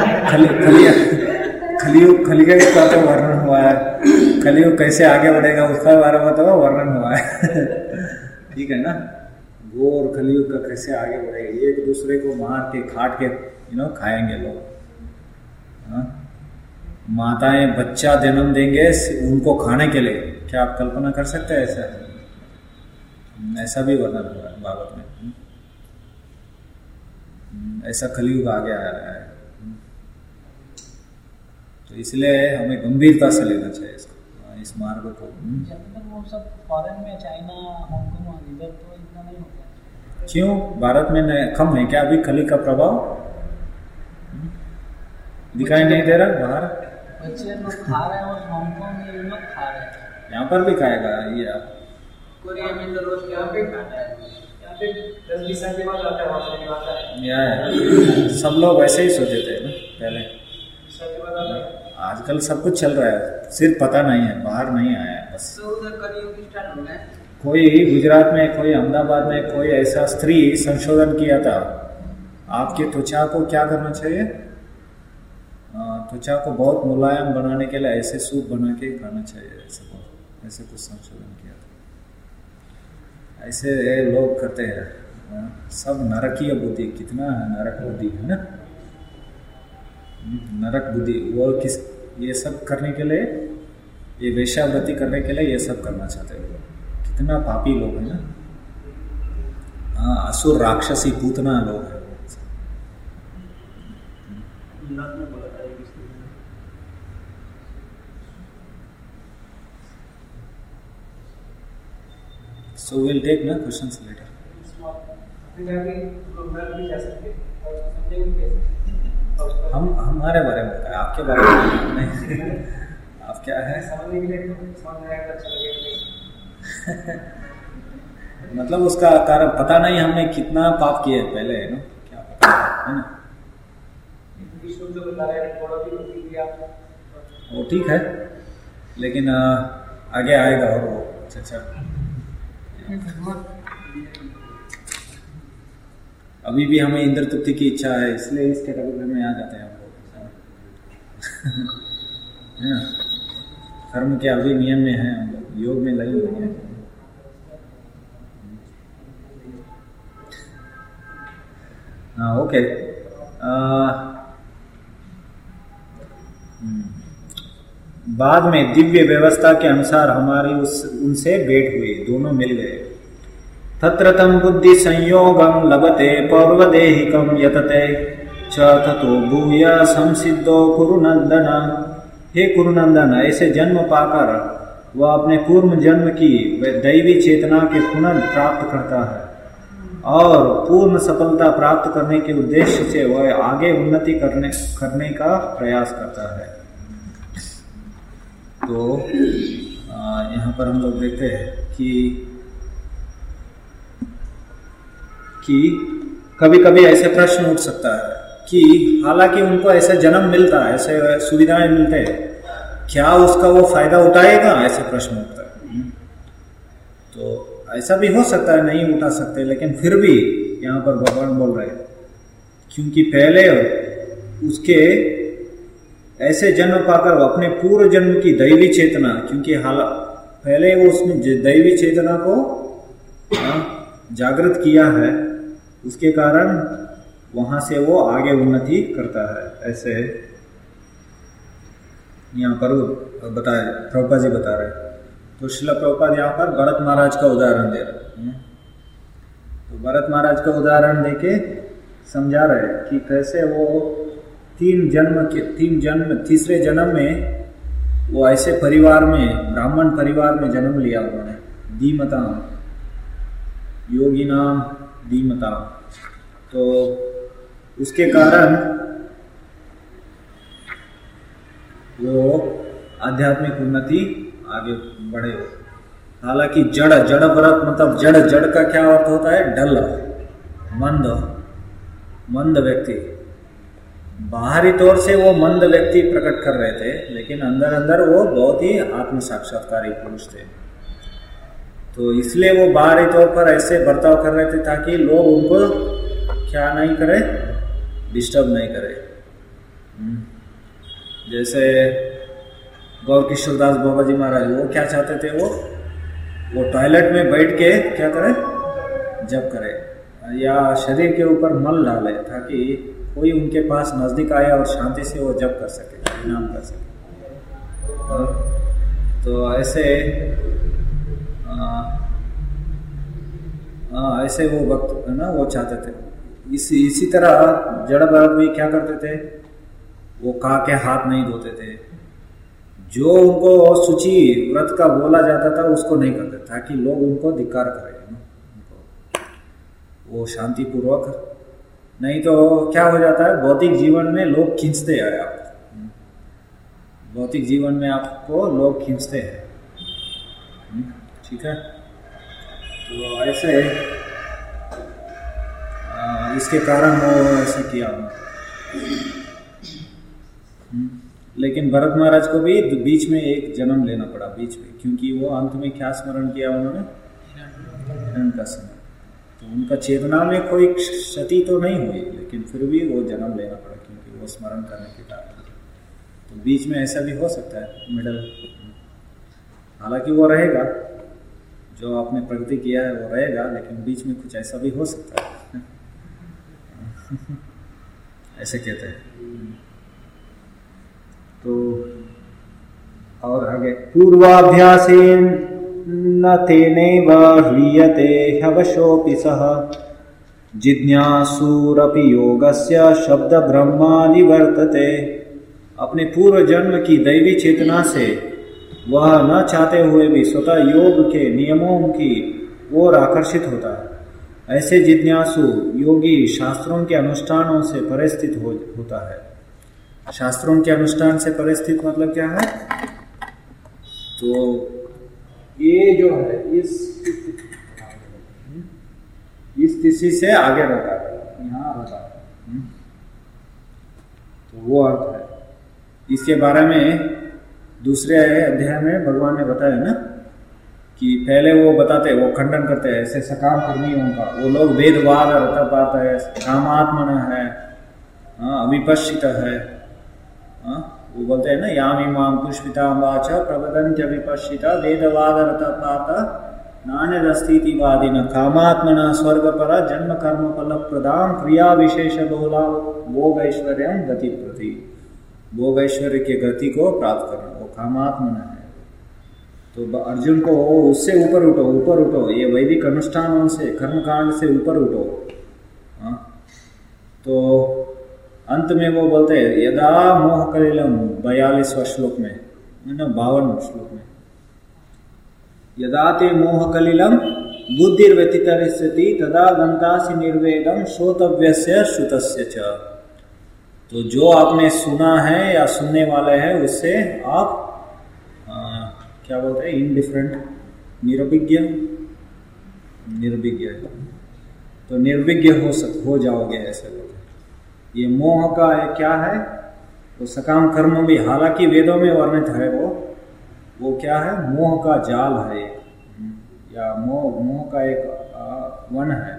कलियुग का तो वर्णन हुआ है। कलियुग कैसे आगे बढ़ेगा उसका बारे में तो वर्णन हुआ है ठीक है ना। वो और कलियुग का कैसे आगे बढ़ेगा, एक दूसरे को मार के काट के खाएंगे लोग। हाँ? माताएं बच्चा जन्म देंगे उनको खाने के लिए, क्या आप कल्पना कर सकते हैं ऐसा? ऐसा भी वर्णन हुआ है भागवत में। ऐसा कलियुग आगे आ रहा है, तो इसलिए हमें गंभीरता से लेना चाहिए इसको, इस मार्ग को। वो सब फॉरेन में, चाइना, हांगकांग, इधर तो इतना नहीं होता। क्यों भारत में कम है क्या अभी कली का प्रभाव? दिखाई नहीं दे रहा बाहर? बच्चे लोग खा रहे हैं और हांगकांग में लोग खा रहे हैं। यहाँ पर भी खाएगा ये आप? कोरिया में तो रोज यहाँ पे खाता है, यहाँ पे 10-20 साल के बाद आता है, वहाँ से आता है। सब लोग वैसे ही सोचे थे ना पहले, आजकल सब कुछ चल रहा है, सिर्फ पता नहीं है, बाहर नहीं आया है बस। तो उधर कलियुग स्टार्ट हो गया। कोई गुजरात में, कोई अहमदाबाद में, कोई ऐसा स्त्री संशोधन किया था, आपकी त्वचा को क्या करना चाहिए, त्वचा को बहुत मुलायम बनाने के लिए ऐसे सूप बना के खाना चाहिए, ऐसे कुछ संशोधन किया था। ऐसे लोग करते हैं, सब नरकीय बुद्धि, कितना नरक बुद्धि है ना, नरक बुद्धि। वो किस ये सब करने के लिए, ये वेश्यावृत्ति करने के लिए ये सब करना चाहते हैं, कितना पापी लोग हैं ना। हाँ, असुर राक्षसी पूतना लोग हैं। So we'll take na questions later. हम हमारे बारे में बताए, आपके बारे में नहीं आप क्या है मतलब उसका कारण पता नहीं, हमने कितना पाप किया है पहले, है ना, क्या पता है ना। वो ठीक है, लेकिन आगे आएगा और वो अच्छा। अभी भी हमें इंद्र तृप्ति की इच्छा है, इसलिए इस कैटेगरी में आ जाते हैं हम लोग कर्म के अभी नियम में है, हम लोग योग में लगे हुए हैं। हाँ, ओके। बाद में दिव्य व्यवस्था के अनुसार हमारी उनसे भेंट हुई, दोनों मिल गए। तत्र तम बुद्धि संयोगम लभते पौर्वदेहिकम यतते च ततो भूय संसिद्धो कुरुनंदन। हे कुरुनंदन, ऐसे जन्म पाकर वह अपने पूर्व जन्म की दैवी चेतना के पुनर्प्राप्त करता है और पूर्ण सफलता प्राप्त करने के उद्देश्य से वह आगे उन्नति करने का प्रयास करता है। तो यहाँ पर हम लोग देखते हैं कि कभी कभी ऐसे प्रश्न उठ सकता है कि हालांकि उनको ऐसा जन्म मिलता है, ऐसे सुविधाएं मिलते हैं, क्या उसका वो फायदा उठाएगा, ऐसे प्रश्न उठता है। तो ऐसा भी हो सकता है, नहीं उठा सकते, लेकिन फिर भी यहाँ पर भगवान बोल रहे हैं क्योंकि पहले उसके ऐसे जन्म पाकर वो अपने पूर्व जन्म की दैवी चेतना, क्योंकि पहले वो उसने दैवी चेतना को जागृत किया है, उसके कारण वहां से वो आगे उन्नति करता है। ऐसे यहाँ पर बताए प्रभुपाद जी बता रहे। तो श्रील प्रभुपाद यहाँ पर भरत महाराज का उदाहरण दे रहे। तो भरत महाराज का उदाहरण देके समझा रहे कि कैसे वो तीसरे जन्म में वो ऐसे परिवार में, ब्राह्मण परिवार में जन्म लिया उन्होंने, धीमता योगी नाम धीमता। तो उसके कारण वो आध्यात्मिक उन्नति आगे बढ़े। हालांकि जड़ व्रत मतलब जड़ का क्या अर्थ होता है? डल, मंद व्यक्ति। बाहरी तौर से वो मंद व्यक्ति प्रकट कर रहे थे, लेकिन अंदर अंदर वो बहुत ही आत्म साक्षात्कारी पुरुष थे। तो इसलिए वो बाहरी तौर पर ऐसे बर्ताव कर रहे थे ताकि लोग उनको क्या नहीं करे, डिस्टर्ब नहीं करे। जैसे गौर किशोर दास बाबा जी महाराज, वो क्या चाहते थे? वो टॉयलेट में बैठ के क्या करे, जप करे, या शरीर के ऊपर मल डाले ताकि कोई उनके पास नजदीक आए और शांति से वो जप कर सके, इनाम कर सके। तो ऐसे वो वक्त है ना, वो चाहते थे। इसी तरह जड़ वर्ग भी क्या करते थे? वो खा के हाथ नहीं धोते थे। जो उनको सूची व्रत का बोला जाता था उसको नहीं करते, ताकि लोग उनको धिक्कार करें, वो शांति पूर्वक। नहीं तो क्या हो जाता है, भौतिक जीवन में लोग खींचते हैं आपको, भौतिक जीवन में आपको लोग खींचते हैं। ठीक है, तो ऐसे इसके कारण वो ऐसे किया। लेकिन भरत महाराज को भी बीच में एक जन्म लेना पड़ा बीच में, क्योंकि वो अंत में क्या स्मरण किया उन्होंने? हिरण्यकश्यप। तो उनका चेतना में कोई क्षति तो नहीं हुई, लेकिन फिर भी वो जन्म लेना पड़ा क्योंकि वो स्मरण करने के कारण। तो बीच में ऐसा भी हो सकता है, मिडल। हालांकि वो रहेगा, जो आपने प्रगति किया है वो रहेगा, लेकिन बीच में कुछ ऐसा भी हो सकता है। ऐसे कहते हैं। तो और आगे, पूर्वाभ्यासेन न तेनैव ह्रियते हवशोऽपि सः जिज्ञासुरपि योगस्य शब्द ब्रह्मादि वर्तते। अपने पूर्व जन्म की दैवी चेतना से वह न चाहते हुए भी स्वतः योग के नियमों की ओर आकर्षित होता है। ऐसे जिज्ञासु योगी शास्त्रों के अनुष्ठानों से परिस्थित होता है। शास्त्रों के अनुष्ठान से परिस्थित मतलब क्या है? तो ये जो है इस स्थिति से आगे रहता है, यहाँ रहता है। तो वो अर्थ है। इसके बारे में दूसरे अध्याय में भगवान ने बताया ना कि पहले वो बताते, वो खंडन करते हैं ऐसे सकाम कर्मियों का। वो लोग वेदवाद रतपात है, कामात्मन है, अविपश्चित है। वो बोलते हैं ना, याम इमाम पुष्पिता वाच प्रवदन्त्य विपश्चिता वेदवाद रतपात नान्यदस्तीति वादिन कामात्मना स्वर्गपर जन्म कर्म फल प्रदान क्रिया विशेष बहुला भोग ऐश्वर्य गति प्रति। भोग ऐश्वर्य के गति को प्राप्त करना, वो कामात्मन है। तो अर्जुन को उससे ऊपर उठो, ये वैदिक अनुष्ठानों से, कर्मकांड से ऊपर उठो। तो अंत में वो बोलते हैं, यदा मोह कलिलम 42वें श्लोक में, 52 श्लोक में, यदा ते मोह कलिलम बुद्धिर्व्यतितरिष्यति तदा गंतासि निर्वेदम श्रोतव्यस्य श्रुतस्य च। तो जो आपने सुना है या सुनने वाले हैं उससे आप क्या बोलते हैं, इनडिफरेंट, निर्विज्ञ। तो निर्विज्ञ हो जाओगे ऐसे बोलते। ये मोह का क्या है? तो सकाम कर्म भी, हालांकि वेदों में वर्णित है, वो क्या है? मोह का जाल है, या मोह का एक वन है।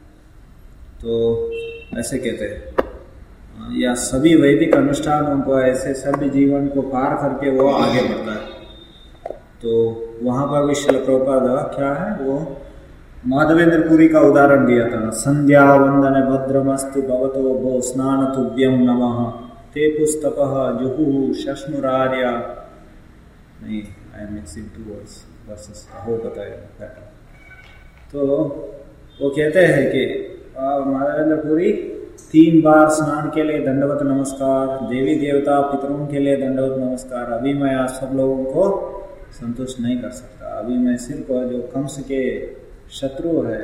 तो ऐसे कहते हैं, या सभी वैदिक अनुष्ठानों को, ऐसे सभी जीवन को पार करके वो आगे बढ़ता है। तो वहाँ पर भी श्रील प्रभुपाद क्या है वो माधवेंद्र पुरी का उदाहरण दिया था। संध्या वंदन भद्रमस्तु भवतो भो स्नान तुभ्यम नमः ते पुस्तपः जुहुः शश्नुरार्या। नहीं, I am mixing two verses हो बताया। तो वो कहते हैं कि माधवेंद्र पुरी 3 बार स्नान के लिए दंडवत नमस्कार, देवी देवता पितरों के लिए दंडवत नमस्कार। अभी मैं आज सब लोगों को संतुष्ट नहीं कर सकता, अभी मैं सिर्फ जो कंस के शत्रु है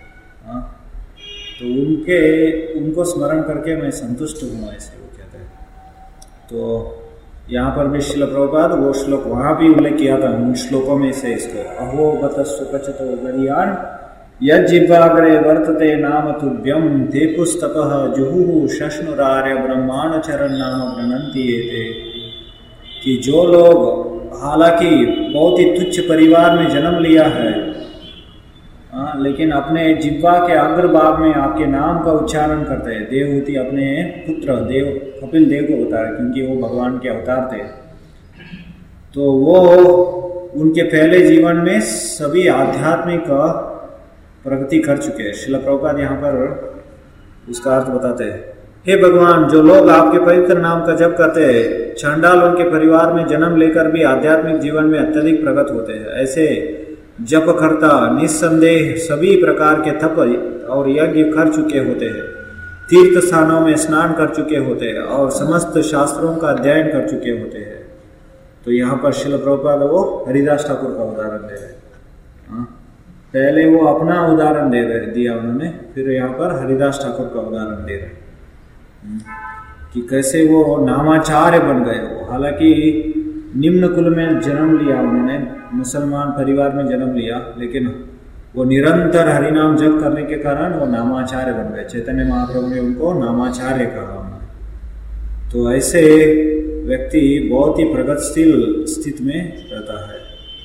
तो उनको स्मरण करके मैं संतुष्ट हूँ, ऐसे वो कहते हैं। तो यहाँ पर भी श्रील प्रभुपाद वो श्लोक वहाँ भी उल्लेख किया था उन श्लोकों में से इसको। अहो बत सुकचतो गरियान यज्जिह्वाग्रे वर्तते नाम तुभ्यम ते पुस्तपः जुहुः शश्नुरार्य ब्रह्मांड चरण नाम गृह्णन्ति एते। कि जो लोग हालांकि बहुत ही तुच्छ परिवार में जन्म लिया है लेकिन अपने जिह्वा के अग्रभाग में आपके नाम का उच्चारण करते हैं। देवहूति अपने पुत्र देव कपिल देव को बता रहे क्योंकि वो भगवान के अवतार थे। तो वो उनके पहले जीवन में सभी आध्यात्मिक प्रगति कर चुके हैं। श्रील प्रभुपाद यहाँ पर उसका अर्थ बताते हैं। हे भगवान, जो लोग आपके पवित्र नाम का जप करते हैं चांडाल उनके परिवार में जन्म लेकर भी आध्यात्मिक जीवन में अत्यधिक प्रगत होते हैं। ऐसे जपकर्ता निस्संदेह सभी प्रकार के तप और यज्ञ कर चुके होते हैं, तीर्थ स्थानों में स्नान कर चुके होते हैं और समस्त शास्त्रों का अध्ययन कर चुके होते हैं। तो यहाँ पर श्रील प्रभुपाद वो हरिदास ठाकुर का उदाहरण दे रहे। पहले वो अपना उदाहरण दिया उन्होंने, फिर यहाँ पर हरिदास ठाकुर का उदाहरण दे रहे कि कैसे वो नामाचार्य बन गए। हालांकि निम्न कुल में जन्म लिया उन्होंने, मुसलमान परिवार में जन्म लिया, लेकिन वो निरंतर हरिनाम जप करने के कारण वो नामाचार्य बन गए। चैतन्य महाप्रभु ने उनको नामाचार्य कहा। तो ऐसे व्यक्ति बहुत ही प्रगतिशील स्थिति में रहता है।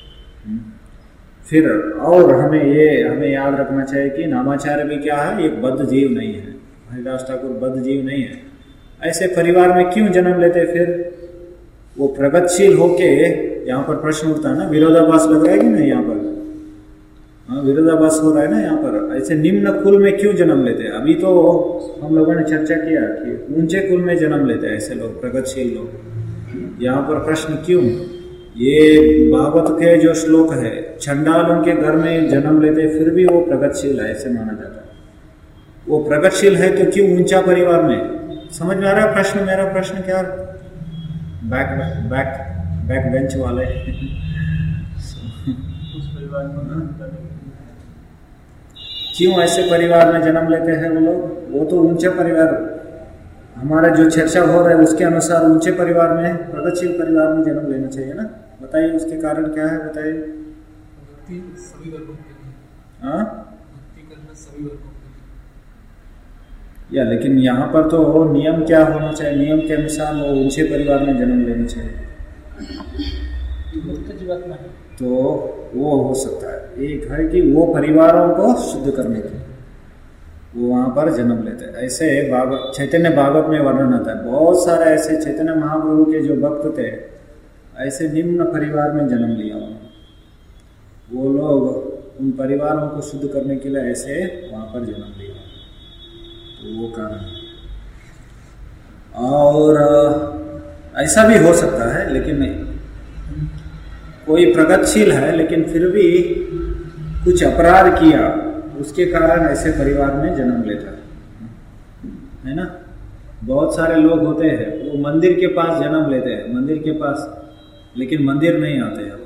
फिर और हमें याद रखना चाहिए कि नामाचार्य भी क्या है, एक बद्ध जीव नहीं है। हरिदास ठाकुर बद्ध जीव नहीं है। ऐसे परिवार में क्यों जन्म लेते? फिर वो प्रगतिशील होके, यहाँ पर प्रश्न उठता है ना, विरोधाभास लग रहा है कि नहीं यहाँ पर? विरोधाभास हो रहा है ना यहाँ पर। ऐसे निम्न कुल में क्यों जन्म लेते हैं? अभी तो हम लोगों ने चर्चा किया कि ऊंचे कुल में जन्म लेते हैं ऐसे लोग, प्रगतिशील लोग। यहाँ पर प्रश्न क्यों? ये भागवत के जो श्लोक है, चंडालों के घर में जन्म लेते फिर भी वो प्रगतिशील है, ऐसे माना जाता है। वो प्रगतिशील है तो क्यों ऊंचा परिवार में? समझ में आ रहा है प्रश्न? मेरा प्रश्न क्या, बैक बेंच वाले क्यों ऐसे परिवार में जन्म लेते हैं वो लोग? वो तो ऊंचे परिवार, हमारा जो चर्चा हो रहा है उसके अनुसार ऊंचे परिवार में, प्रगतिशील परिवार में जन्म लेना चाहिए ना। बताइए उसके कारण क्या है, बताइए। सभी वर्गों के लिए, भक्ति करना सभी वर्गों के लिए। या लेकिन यहाँ पर तो नियम क्या होना चाहिए? नियम के अनुसार वो ऊंचे परिवार में जन्म लेना चाहिए। तो वो हो सकता है एक है कि वो परिवारों को शुद्ध करने के लिए वो वहाँ पर जन्म लेते हैं। ऐसे चैतन्य भागवत में वर्णन आता है, बहुत सारे ऐसे चैतन्य महाप्रभु के जो भक्त थे ऐसे निम्न परिवार में जन्म लिया उन्होंने। वो लोग उन परिवारों को शुद्ध करने के लिए ऐसे वहाँ पर जन्म लिया, तो वो कारण। और ऐसा भी हो सकता है, लेकिन कोई प्रगतिशील है लेकिन फिर भी कुछ अपराध किया, उसके कारण ऐसे परिवार में जन्म लेता है ना। बहुत सारे लोग होते हैं वो मंदिर के पास जन्म लेते हैं, मंदिर के पास, लेकिन मंदिर नहीं आते हैं।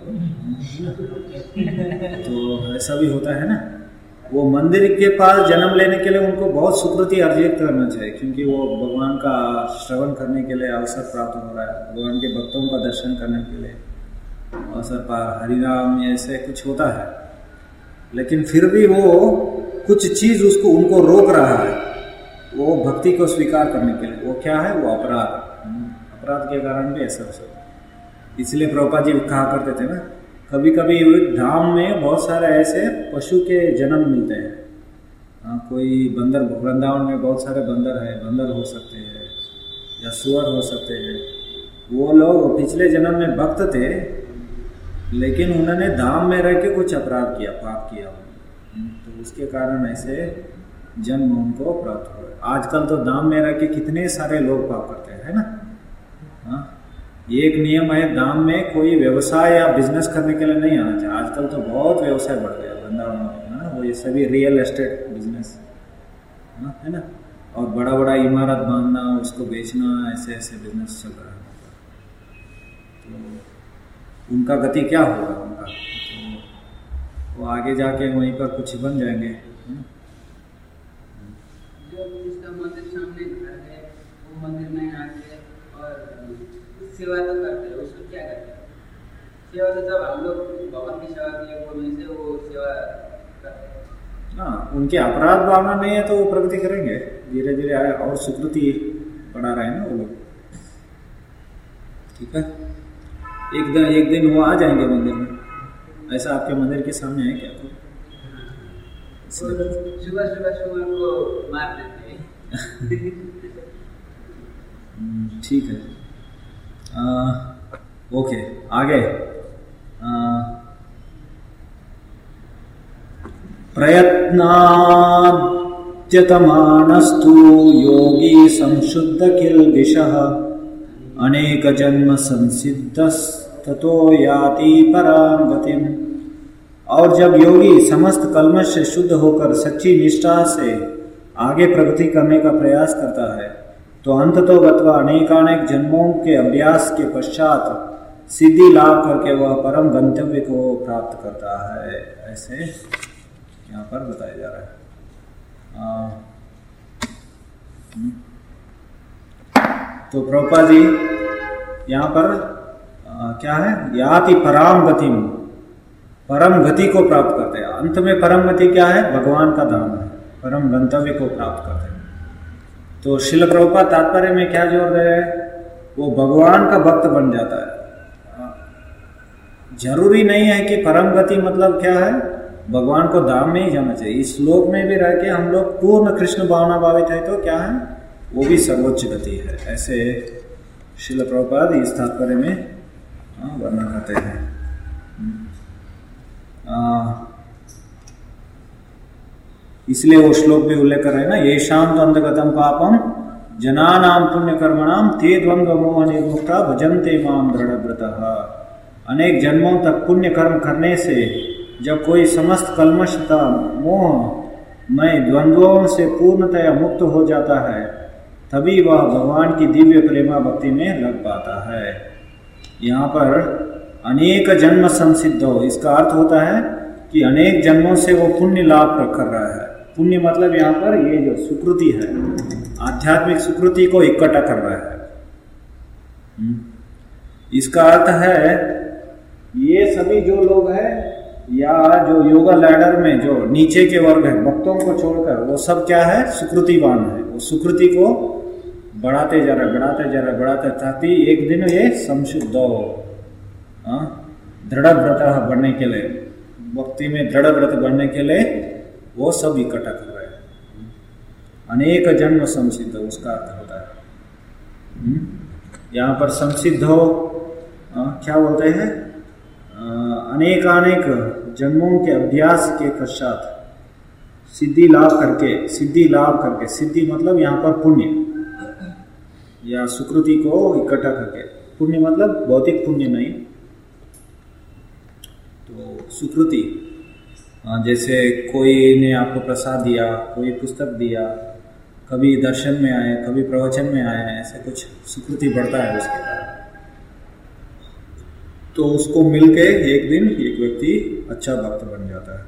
तो ऐसा भी होता है ना। वो मंदिर के पास जन्म लेने के लिए उनको बहुत सुकृति अर्जित करना चाहिए, क्योंकि वो भगवान का श्रवण करने के लिए अवसर प्राप्त हो रहा है, भगवान के भक्तों का दर्शन करने के लिए अवसर पा, हरिनाम ऐसे कुछ होता है। लेकिन फिर भी वो कुछ चीज उनको रोक रहा है वो भक्ति को स्वीकार करने के लिए। वो क्या है? वो अपराध के कारण भी ऐसा हो सकता है। इसलिए प्रभुपाद जी कहा करते थे ना, कभी कभी धाम में बहुत सारे ऐसे पशु के जन्म मिलते हैं। कोई बंदर, वृंदावन में बहुत सारे बंदर है, बंदर हो सकते हैं या सुअर हो सकते हैं। वो लोग पिछले जन्म में भक्त थे लेकिन उन्होंने धाम में रह के कुछ अपराध किया, पाप किया, तो उसके कारण ऐसे जन्म उनको प्राप्त हुआ। आजकल तो धाम में रह के कितने सारे लोग पाप करते हैं, है ना। हाँ, एक नियम है धाम में कोई व्यवसाय या बिजनेस करने के लिए नहीं आना चाहिए। आजकल तो बहुत व्यवसाय बढ़ गया वृंदावन में, वो ये सभी रियल एस्टेट बिजनेस, है ना, और बड़ा बड़ा इमारत बांधना, उसको बेचना, ऐसे ऐसे बिजनेस चल रहा है। तो उनका गति क्या होगा उनका, तो वो आगे जाके वहीं पर कुछ बन जाएंगे। जो जिसका मंदिर सामने घर है वो मंदिर में आके और सेवा तो करते हैं, उसको क्या करते हैं? सेवा तो जब हम लोग भगवान की सेवा किए बोलने से वो सेवा करते हैं। हाँ, उनके अपराध भावना नहीं है तो वो प्रगति करेंगे धीरे धीरे आए, और स्वीकृति बढ़ा रहे हैं ना वो लोग। ठीक है, एक दिन वो आ जाएंगे मंदिर में। ऐसा आपके मंदिर के सामने है क्या? सुबह को मार देते हैं। ठीक है, ओके, आगे प्रयत्नाद्यतमानस्तु योगी संशुद्ध किल्बिषः अनेक जन्म संसिद्धस्ततो याति परां गतिम्। और जब योगी समस्त कल्मश से शुद्ध होकर सच्ची निष्ठा से आगे प्रगति करने का प्रयास करता है तो अंततो गत्वा अनेकानेक जन्मों के अभ्यास के पश्चात सिद्धि लाभ करके वह परम गंतव्य को प्राप्त करता है। ऐसे यहाँ पर बताया जा रहा है। तो प्रभुपाद जी यहाँ पर क्या है, याति पराम गतिम, परम गति को प्राप्त करते हैं। अंत में परम गति क्या है? भगवान का धाम है, परम गंतव्य को प्राप्त करते हैं। तो श्रील प्रभुपाद तात्पर्य में क्या जोर दे रहे हैं? वो भगवान का भक्त बन जाता है। जरूरी नहीं है कि परम गति मतलब क्या है, भगवान को धाम में ही जाना चाहिए। इस लोक में भी रह के हम लोग पूर्ण कृष्ण भावना भावित है तो क्या है, वो भी सर्वोच्च गति है। ऐसे श्रील प्रभुपाद इस तात्पर्य में वर्णन करते हैं। इसलिए वो श्लोक भी उल्लेख कर रहे हैं ना, ये शाम द्वंद्वगतम पापम जनानाम पुण्य कर्मणाम ते द्वंद्व मोह निर्मुक्ता भजन्ते माम दृढ़व्रतः। अनेक जन्मों तक पुण्य कर्म करने से जब कोई समस्त कल्मषता मोह में द्वंद्वों से पूर्णतया मुक्त हो जाता है तभी वह भगवान की दिव्य प्रेमा भक्ति में लग पाता है। यहाँ पर अनेक जन्म संसिद्ध हो, इसका अर्थ होता है कि अनेक जन्मों से वो पुण्य लाभ कर रहा है। पुण्य मतलब यहाँ पर ये जो सुकृति है, आध्यात्मिक सुकृति को इकट्ठा कर रहा है। इसका अर्थ है ये सभी जो लोग हैं या जो योगा लैडर में जो नीचे के वर्ग है, भक्तों को छोड़कर वो सब क्या है, सुकृतिवान है। वो सुकृति को बढ़ाते जा रहा ताकि एक दिन ये संशुद्ध हो, दृढ़ व्रत बनने के लिए, भक्ति में दृढ़ व्रत बनने के लिए वो सब इकट्ठा कर रहे हैं। अनेक जन्म संसिद्ध उसका अर्थ होता है। यहाँ पर संसिद्ध हो क्या बोलते हैं, अनेकानेक जन्मों के अभ्यास के पश्चात सिद्धि लाभ करके, सिद्धि मतलब यहाँ पर पुण्य या सुकृति को इकट्ठा करके, पुण्य मतलब भौतिक पुण्य नहीं, तो सुकृति जैसे कोई ने आपको प्रसाद दिया, कोई पुस्तक दिया, कभी दर्शन में आए, कभी प्रवचन में आए, ऐसे कुछ सुकृति बढ़ता है उसके बाद, तो उसको मिलके एक दिन एक व्यक्ति अच्छा भक्त बन जाता है।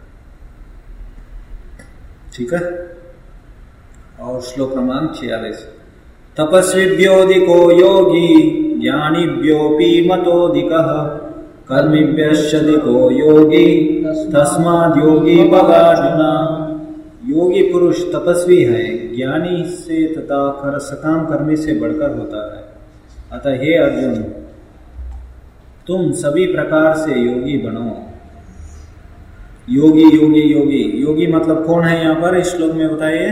ठीक है, और श्लोक क्रमांक 46। तपस्विभ्योऽधिको योगी ज्ञानिभ्योऽपि मतोऽधिकः कर्मिभ्यश्चाधिको योगी तस्माद् योगी भवार्जुन। योगी पुरुष तपस्वी है, ज्ञानी से तथा सकाम कर्मी से बढ़कर होता है। अतः हे अर्जुन, तुम सभी प्रकार से योगी बनो। योगी योगी योगी योगी मतलब कौन है यहाँ पर इस श्लोक में बताइए?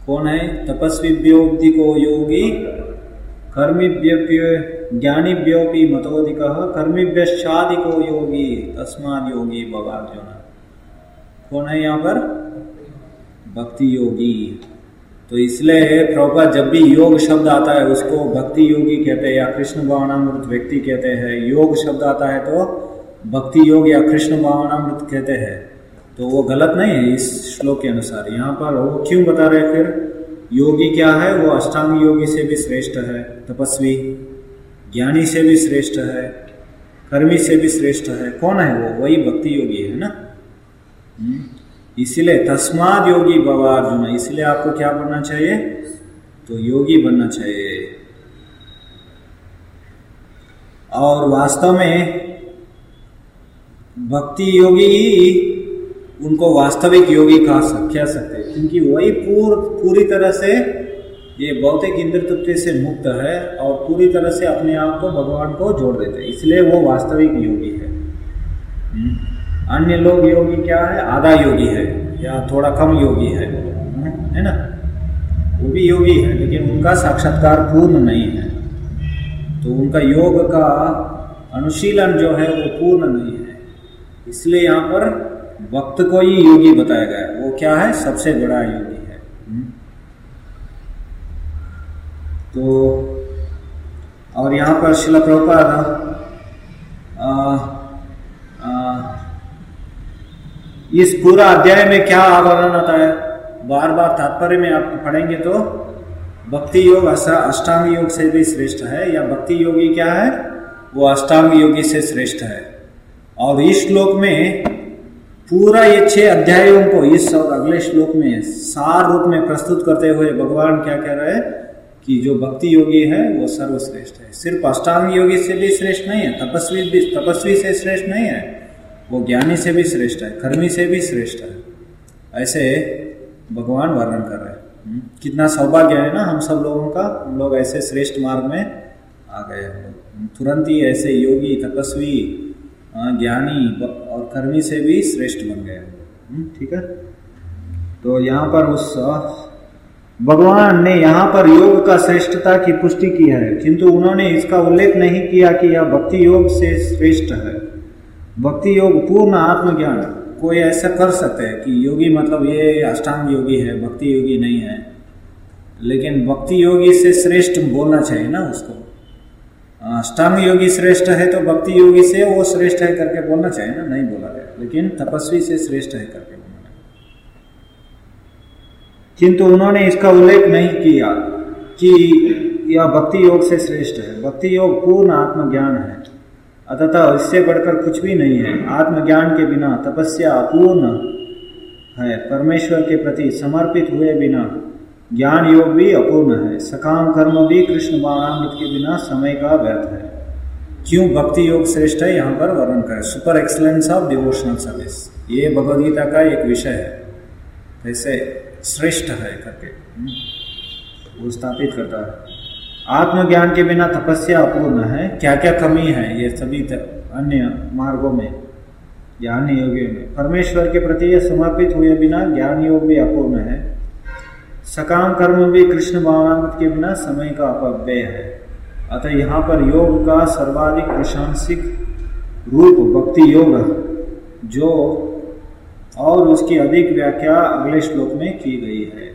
कौन है? तपस्विभ्योऽधिको योगी कर्मिभ्यप्य ज्ञानिभ्योऽपि मतोऽधिकः कर्मिभ्यश्चाधिको योगी तस्माद् योगी भव अर्जुन। कौन है यहाँ पर? भक्ति योगी। तो इसलिए प्रभुपाद जब भी योग शब्द आता है उसको भक्ति योगी कहते हैं या कृष्ण भावनामृत व्यक्ति कहते हैं। योग शब्द आता है तो भक्ति योग या कृष्ण भावनामृत कहते हैं, तो वो गलत नहीं है इस श्लोक के अनुसार। यहाँ पर वो क्यों बता रहे फिर? योगी क्या है? वो अष्टांग योगी से भी श्रेष्ठ है, तपस्वी ज्ञानी से भी श्रेष्ठ है, कर्मी से भी श्रेष्ठ है। कौन है वो? वही भक्ति योगी है ना। इसलिए तस्माद् योगी भव अर्जुन, इसलिए आपको क्या बनना चाहिए? तो योगी बनना चाहिए। और वास्तव में भक्ति योगी उनको वास्तविक योगी कह सकते हैं, क्योंकि वही पूरी तरह से ये भौतिक इंद्र तृप्ति से मुक्त है और पूरी तरह से अपने आप को भगवान को जोड़ देते हैं, इसलिए वो वास्तविक योगी है। अन्य लोग योगी क्या है? आधा योगी है या थोड़ा कम योगी है ना, वो भी योगी है लेकिन उनका साक्षात्कार पूर्ण नहीं है, तो उनका योग का अनुशीलन जो है वो पूर्ण नहीं है। इसलिए यहाँ पर भक्त को ही योगी बताया गया है। वो क्या है? सबसे बड़ा योगी है। तो और यहाँ पर श्रील प्रभुपाद इस पूरा अध्याय में क्या वर्णन आता है? बार बार तात्पर्य में आप पढ़ेंगे तो भक्ति योग अष्टांग योग से भी श्रेष्ठ है, या भक्ति योगी क्या है? वो अष्टांग योगी से श्रेष्ठ है। और इस श्लोक में पूरा ये 6 अध्यायों को इस और अगले श्लोक में सार रूप में प्रस्तुत करते हुए भगवान क्या कह रहे हैं कि जो भक्ति योगी है वो सर्वश्रेष्ठ है। सिर्फ अष्टांग योगी से भी श्रेष्ठ नहीं है, तपस्वी से श्रेष्ठ नहीं है, वो ज्ञानी से भी श्रेष्ठ है, कर्मी से भी श्रेष्ठ है। ऐसे भगवान वर्णन कर रहे हैं। कितना सौभाग्य है ना हम सब लोगों का, हम लोग ऐसे श्रेष्ठ मार्ग में आ गए। तुरंत ही ऐसे योगी, तपस्वी, ज्ञानी और कर्मी से भी श्रेष्ठ बन गए। ठीक है। तो यहाँ पर उस भगवान ने यहाँ पर योग का श्रेष्ठता की पुष्टि की है, किंतु उन्होंने इसका उल्लेख नहीं किया कि यह भक्ति योग से श्रेष्ठ है। भक्ति योग पूर्ण आत्मज्ञान, कोई ऐसा कर सकते हैं कि योगी मतलब ये अष्टांग योगी है, भक्ति योगी नहीं है, लेकिन भक्ति योगी से श्रेष्ठ बोलना चाहिए ना उसको। अष्टांग योगी श्रेष्ठ है तो भक्ति योगी से वो श्रेष्ठ है करके बोलना चाहिए ना, नहीं बोला गया, लेकिन तपस्वी से श्रेष्ठ है करके बोलना। किंतु उन्होंने इसका उल्लेख नहीं किया कि यह भक्ति योग से श्रेष्ठ है। भक्ति योग पूर्ण आत्मज्ञान है, अतः इससे बढ़कर कुछ भी नहीं है। आत्मज्ञान के बिना तपस्या अपूर्ण है, परमेश्वर के प्रति समर्पित हुए बिना ज्ञान योग भी अपूर्ण है, सकाम कर्म भी कृष्ण भावनामृत के बिना समय का व्यर्थ है। क्यों भक्ति योग श्रेष्ठ है यहाँ पर वर्णन करें। Super excellence of devotional service, ये भगवद गीता का एक विषय है, कैसे श्रेष्ठ है करके वो स्थापित करता है। आत्मज्ञान के बिना तपस्या अपूर्ण है। क्या क्या कमी है ये सभी अन्य मार्गों में, ज्ञान योगियों में। परमेश्वर के प्रति समर्पित हुए बिना ज्ञान योग भी अपूर्ण है, सकाम कर्म भी कृष्ण भावनामृत के बिना समय का अपव्यय है। अतः यहाँ पर योग का सर्वाधिक प्रशंसित रूप भक्ति योग जो और उसकी अधिक व्याख्या अगले श्लोक में की गई है।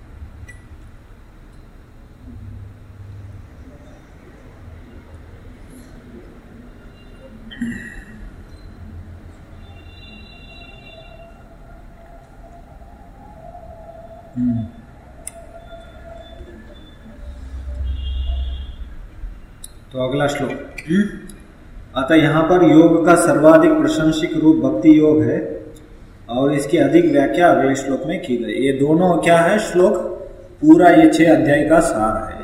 तो अगला श्लोक, अतः यहाँ पर योग का सर्वाधिक प्रशंसित रूप भक्ति योग है और इसकी अधिक व्याख्या अगले श्लोक में की गई। ये दोनों क्या है श्लोक, पूरा ये 6 अध्याय का सार है।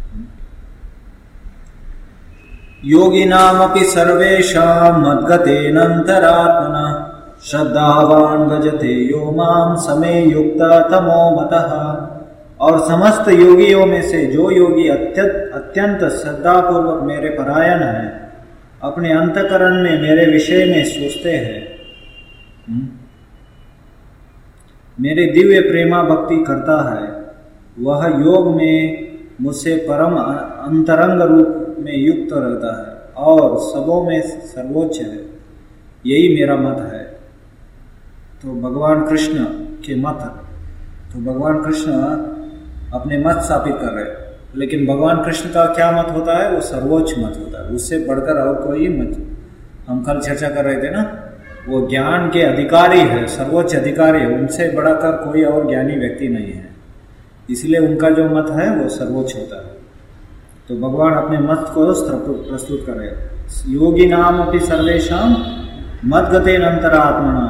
योगिनामपि सर्वेषां मद्गतेनान्तरात्मना श्रद्धावान् भजते यो मां समे युक्ता तमो मतः। और समस्त योगियों में से जो योगी अत्यंत श्रद्धापूर्वक मेरे परायण है, अपने अंतकरण में मेरे विषय में सोचते हैं, मेरे दिव्य प्रेमा भक्ति करता है, वह योग में मुझसे परम अंतरंग रूप में युक्त रहता है और सबों में सर्वोच्च है, यही मेरा मत है। तो भगवान कृष्ण के मत, तो भगवान कृष्ण अपने मत स्थापित कर रहे हैं, लेकिन भगवान कृष्ण का क्या मत होता है? वो सर्वोच्च मत होता है, उससे बढ़कर और कोई मत। हम कल चर्चा कर रहे थे ना, वो ज्ञान के अधिकारी है, सर्वोच्च अधिकारी है, उनसे बढ़कर कोई और ज्ञानी व्यक्ति नहीं है, इसलिए उनका जो मत है वो सर्वोच्च होता है। तो भगवान अपने मत को प्रस्तुत कर रहे हैं। योगी नाम अपनी सर्वेशाम मत गते अंतरात्मना।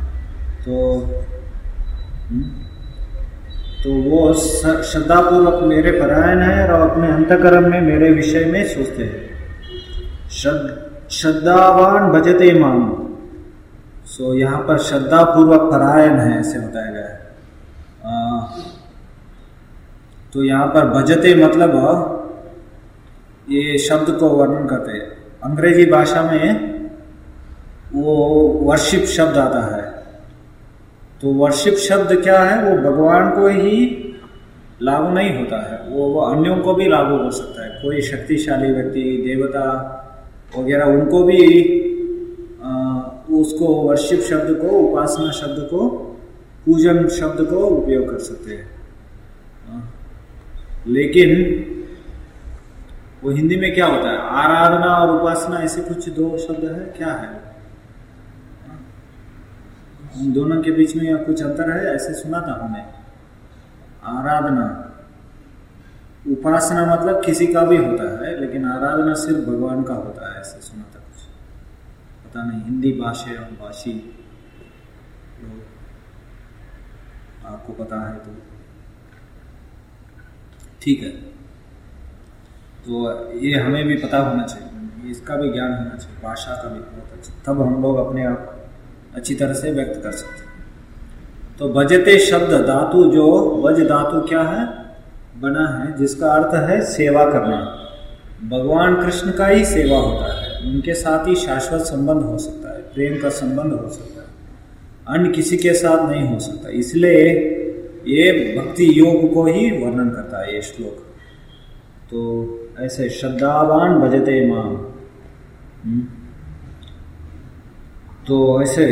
तो वो श्रद्धापूर्वक मेरे परायण है और अपने अंतकरण में मेरे विषय में सोचते हैं। श्रद्धावान भजते माम। सो यहाँ पर श्रद्धापूर्वक परायण है ऐसे बताया गया है। तो यहाँ पर भजते मतलब ये शब्द को वर्णन करते हैं। अंग्रेजी भाषा में वो वर्शिप शब्द आता है। तो वर्शिप शब्द क्या है? वो भगवान को ही लागू नहीं होता है, वो अन्यों को भी लागू हो सकता है। कोई शक्तिशाली व्यक्ति, देवता वगैरह, उनको भी उसको वर्शिप शब्द को, उपासना शब्द को, पूजन शब्द को उपयोग कर सकते हैं। लेकिन वो हिंदी में क्या होता है? आराधना और उपासना ऐसे कुछ दो शब्द है, क्या है? उन दोनों के बीच में या कुछ अंतर है? ऐसे सुना था हमने। आराधना, उपासना मतलब किसी का भी होता है, लेकिन आराधना सिर्फ भगवान का होता है, ऐसे सुना था कुछ, पता नहीं। हिंदी भाषी लोग, आपको पता है तो ठीक है। तो ये हमें भी पता होना चाहिए, इसका भी ज्ञान होना चाहिए, भाषा का भी बहुत अच्छा, तब हम लोग अपने आप अच्छी तरह से व्यक्त कर सकते हैं। तो भजते शब्द धातु, जो वज धातु क्या है? बना है, जिसका अर्थ है सेवा करना। भगवान कृष्ण का ही सेवा होता है, उनके साथ ही शाश्वत संबंध हो सकता है, प्रेम का संबंध हो सकता है, अन्य किसी के साथ नहीं हो सकता। इसलिए ये भक्ति योग को ही वर्णन करता है ये श्लोक। तो ऐसे श्रद्धावान भजते माम। तो ऐसे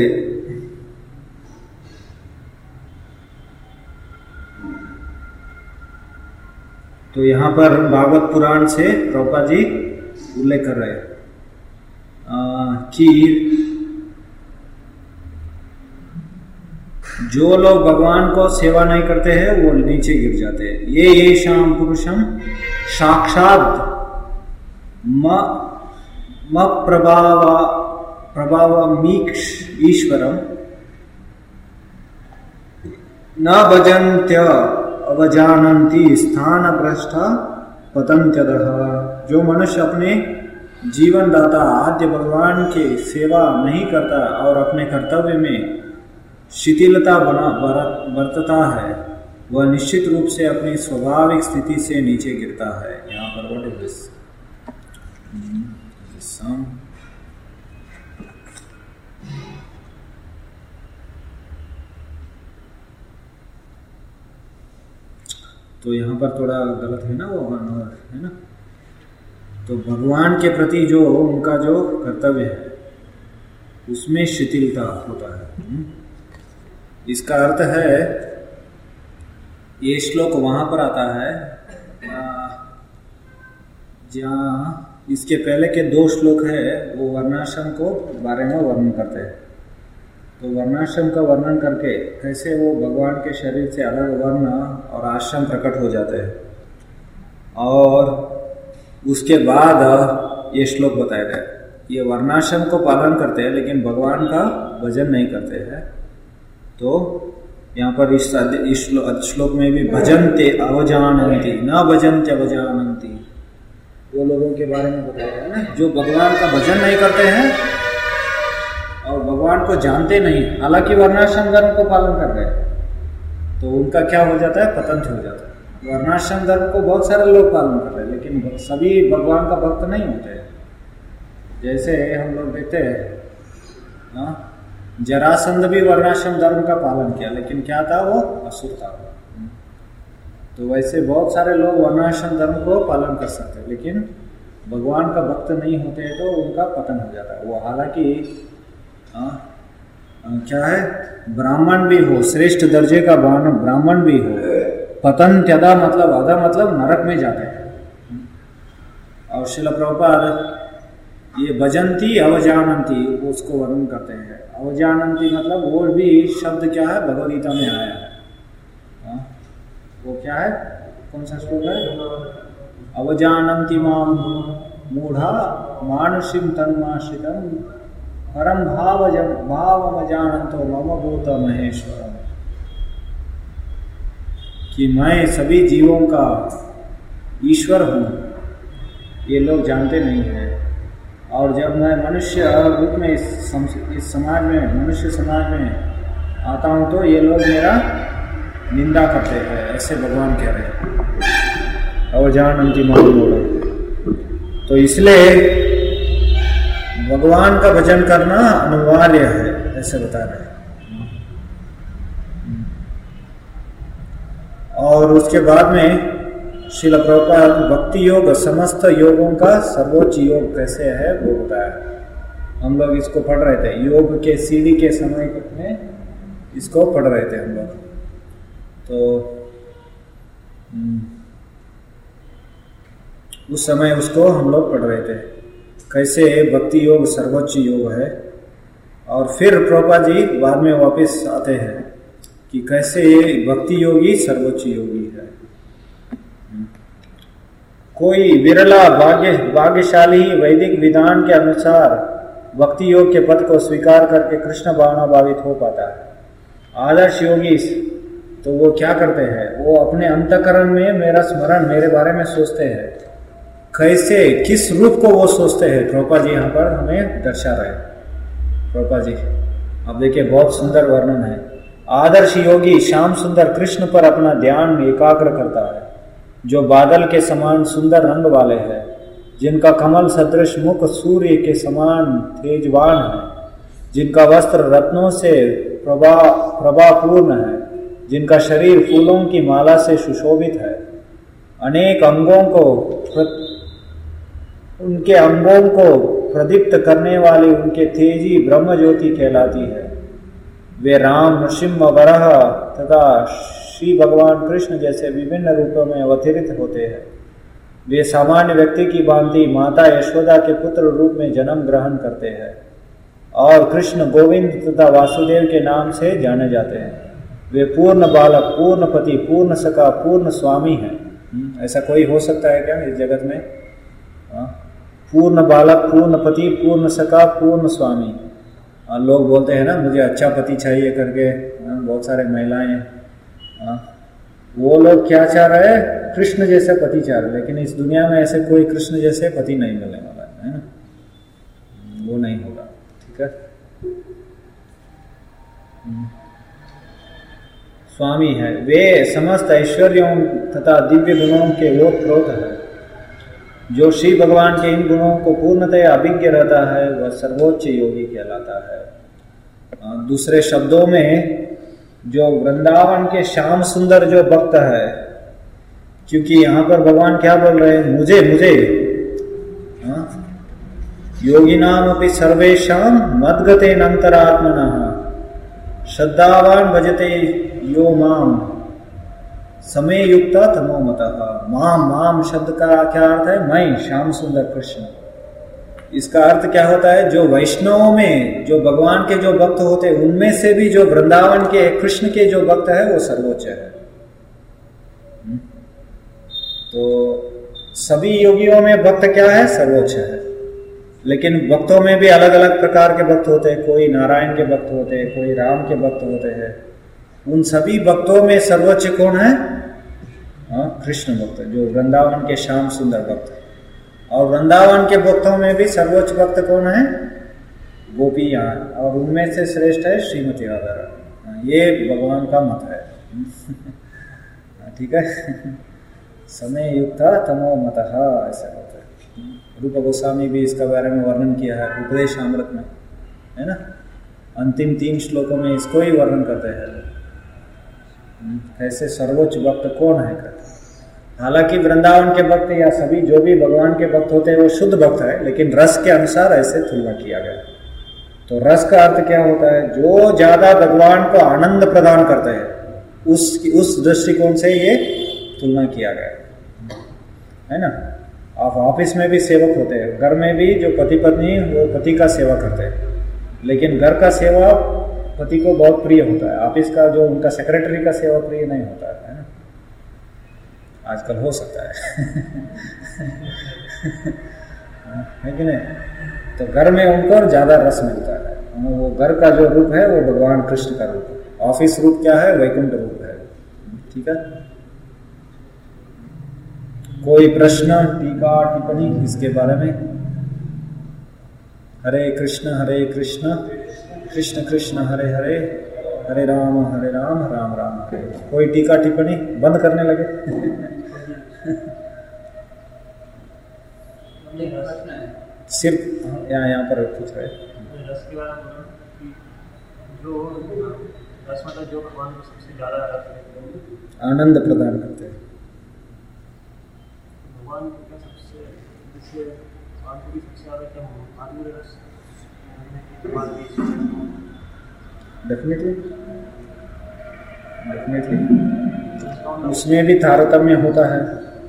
तो यहाँ पर भागवत पुराण से प्रभुपाद जी उल्लेख कर रहे हैं कि जो लोग भगवान को सेवा नहीं करते हैं वो नीचे गिर जाते हैं। ये शाम पुरुषम साक्षात म प्रभावमीक्ष ईश्वरम न भजन्त्य अवजानन्ति स्थान भ्रष्टा पतन्त्यदः। जो मनुष्य अपने जीवन दाता आद्य भगवान की सेवा नहीं करता और अपने कर्तव्य में शिथिलता बरतता है, वह निश्चित रूप से अपनी स्वाभाविक स्थिति से नीचे गिरता है। यहाँ पर व्हाट इज दिस? तो यहाँ पर थोड़ा गलत है ना, वो है ना। तो भगवान के प्रति जो उनका जो कर्तव्य है उसमें शिथिलता होता है। इसका अर्थ है, ये श्लोक वहां पर आता है जहाँ इसके पहले के दो श्लोक है, वो वर्णाश्रम को बारे में वर्णन करते हैं। तो वर्णाश्रम का वर्णन करके कैसे वो भगवान के शरीर से अलग वर्ण और आश्रम प्रकट हो जाते हैं, और उसके बाद ये श्लोक बताया गया। ये वर्णाश्रम को पालन करते हैं लेकिन भगवान का भजन नहीं करते हैं। तो यहाँ पर इस श्लोक में भी भजन्ते अवजानन्ति न भजन्ते अवजानन्ति, वो लोगों के बारे में बताया है ना, जो भगवान का भजन नहीं करते हैं और भगवान को जानते नहीं, हालांकि वर्णाश्रम धर्म को पालन कर रहे हैं, तो उनका क्या हो जाता है? पतन हो जाता है। वर्णाश्रम धर्म को बहुत सारे लोग पालन कर रहे हैं लेकिन सभी भगवान का भक्त नहीं होते। जैसे हम लोग देखते हैं जरासंध भी वर्णाश्रम धर्म का पालन किया, लेकिन क्या था? वो असुर था। तो वैसे बहुत सारे लोग वर्णाश्रम धर्म को पालन कर सकते हैं, लेकिन भगवान का भक्त नहीं होते हैं तो उनका पतन हो जाता है। वो हालांकि क्या है, ब्राह्मण भी हो, श्रेष्ठ दर्जे का ब्राह्मण भी हो, पतन त्यदा मतलब अधा मतलब नरक में जाते हैं। और श्रील प्रभुपाद ये भजंती अवजानंती उसको वर्णन करते हैं। अवजानंती मतलब वो भी शब्द क्या है, भगवद गीता में आया है। वो क्या है, कौन सा श्लोक है? अवजानंती माम मूढ़ा मानुषिम तन्माश्रितम परम भावमजानंतो मम भूत महेश्वरम। कि मैं सभी जीवों का ईश्वर हूँ, ये लोग जानते नहीं हैं। और जब मैं मनुष्य रूप में इस समाज में, मनुष्य समाज में आता हूँ तो ये लोग मेरा निंदा करते हैं, ऐसे भगवान कह रहे हैं। अवजानन्ति माम मूढ़ः। तो इसलिए भगवान का भजन करना अनिवार्य है, ऐसे बता रहे हैं। और उसके बाद में श्रील प्रभुपाद भक्ति योग समस्त योगों का सर्वोच्च योग कैसे है वो बताया। हम लोग इसको पढ़ रहे थे, योग के सीढ़ी के समय में इसको पढ़ रहे थे हम लोग। तो उस समय उसको हम लोग पढ़ रहे थे, कैसे भक्ति योग सर्वोच्च योग है। और फिर प्रभुपाद जी बाद में वापस आते हैं कि कैसे भक्ति योगी सर्वोच्च योगी है। कोई विरला भाग्यशाली वैदिक विधान के अनुसार भक्ति योग के पद को स्वीकार करके कृष्ण भावनाभावित हो पाता है। आदर्श योगी तो वो क्या करते हैं, वो अपने अंतःकरण में मेरा स्मरण, मेरे बारे में सोचते हैं। कैसे, किस रूप को वो सोचते हैं, प्रभुपाद जी यहाँ पर हमें दर्शा रहे। प्रभुपाद जी अब देखिए, बहुत सुंदर वर्णन है। आदर्श योगी श्याम सुंदर कृष्ण पर अपना ध्यान एकाग्र करता है, जो बादल के समान सुंदर रंग वाले हैं, जिनका कमल सदृश मुख सूर्य के समान तेजवान है, जिनका वस्त्र रत्नों से प्रभापूर्ण है, जिनका शरीर फूलों की माला से सुशोभित है, अनेक अंगों को उनके अंगों को प्रदीप्त करने वाली उनके तेजी ब्रह्म ज्योति कहलाती है। वे राम, नृसिंह, वराह तथा श्री भगवान कृष्ण जैसे विभिन्न रूपों में अवतरित होते हैं। वे सामान्य व्यक्ति की भांति माता यशोदा के पुत्र रूप में जन्म ग्रहण करते हैं और कृष्ण, गोविंद तथा वासुदेव के नाम से जाने जाते हैं। वे पूर्ण बालक, पूर्ण पति, पूर्ण सखा, पूर्ण स्वामी हैं। ऐसा कोई हो सकता है क्या इस जगत में? पूर्ण बालक, पूर्ण पति, पूर्ण सखा, पूर्ण स्वामी। लोग बोलते हैं ना, मुझे अच्छा पति चाहिए करके, बहुत सारे महिलाएं, वो लोग क्या चाह रहे हैं? कृष्ण जैसे पति चाह रहे हैं। लेकिन इस दुनिया में ऐसे कोई कृष्ण जैसे पति नहीं मिलने वाला है ना, वो नहीं होगा। ठीक है, स्वामी है। वे समस्त ऐश्वर्यों तथा दिव्य गुणों के ओतप्रोत है। जो श्री भगवान के इन गुणों को पूर्णतया अभिज्ञ रहता है वह सर्वोच्च योगी कहलाता है। दूसरे शब्दों में, जो वृंदावन के श्याम सुंदर जो भक्त है, क्योंकि यहाँ पर भगवान क्या बोल रहे हैं? मुझे योगिनाम अपि सर्वेषाम मद्गतेन अंतरात्मनः श्रद्धावान भजते यो माम समय युक्ता तमोमतः। माम शब्द का क्या अर्थ है? मैं, श्याम सुंदर कृष्ण। इसका अर्थ क्या होता है? जो वैष्णवों में, जो भगवान के जो भक्त होते हैं, उनमें से भी जो वृंदावन के कृष्ण के जो भक्त है वो सर्वोच्च है। तो सभी योगियों में भक्त क्या है? सर्वोच्च है। लेकिन भक्तों में भी अलग अलग प्रकार के भक्त होते हैं। कोई नारायण के भक्त होते हैं, कोई राम के भक्त होते हैं। उन सभी भक्तों में सर्वोच्च कौन है? कृष्ण भक्त, जो वृंदावन के श्याम सुंदर भक्त। और वृंदावन के भक्तों में भी सर्वोच्च भक्त कौन है? गोपियां। और उनमें से श्रेष्ठ है श्रीमती राधा। ये भगवान का मत है। ठीक है, समय युक्ता तमो मतः, ऐसा होता है। रूप गोस्वामी भी इसका बारे में वर्णन किया है उपदेश अमृत में, है ना। अंतिम 3 श्लोकों में इसको ही वर्णन करते हैं, कैसे सर्वोच्च भक्त कौन है। हालांकि वृंदावन के भक्त या सभी जो भी भगवान के भक्त होते हैं वो शुद्ध भक्त है, लेकिन रस के अनुसार ऐसे तुलना किया गया। तो रस का अर्थ क्या होता है? जो ज्यादा भगवान को आनंद प्रदान करते हैं उस दृष्टिकोण से ये तुलना किया गया है ना। आप ऑफिस में भी सेवक होते हैं, घर में भी जो पति पत्नी वो पति का सेवा करते हैं, लेकिन घर का सेवा पति को बहुत प्रिय होता है, ऑफिस का जो उनका सेक्रेटरी का सेवा प्रिय नहीं होता है ना। आजकल हो सकता है कि नहीं? तो घर में उनको ज्यादा रस मिलता है, वो घर का जो रूप है वो भगवान कृष्ण का रूप है, ऑफिस रूप क्या है? वैकुंठ रूप है। ठीक है, कोई प्रश्न, टीका, टिप्पणी इसके बारे में? हरे कृष्ण कृष्ण कृष्ण हरे हरे, हरे राम राम राम हरे। कोई टीका टिप्पणी? बंद करने लगे? सिर्फ यहाँ पर पूछ रहे रस के बारे में कि जो रस मतलब जो भगवान को सबसे ज्यादा आनंद प्रदान करते हैं, भगवान को क्या सबसे जिससे भगवान को भी सबसे ज्यादा क्या माधुर्य रस डेफिनेटली उसमें भी तारतम्य होता है,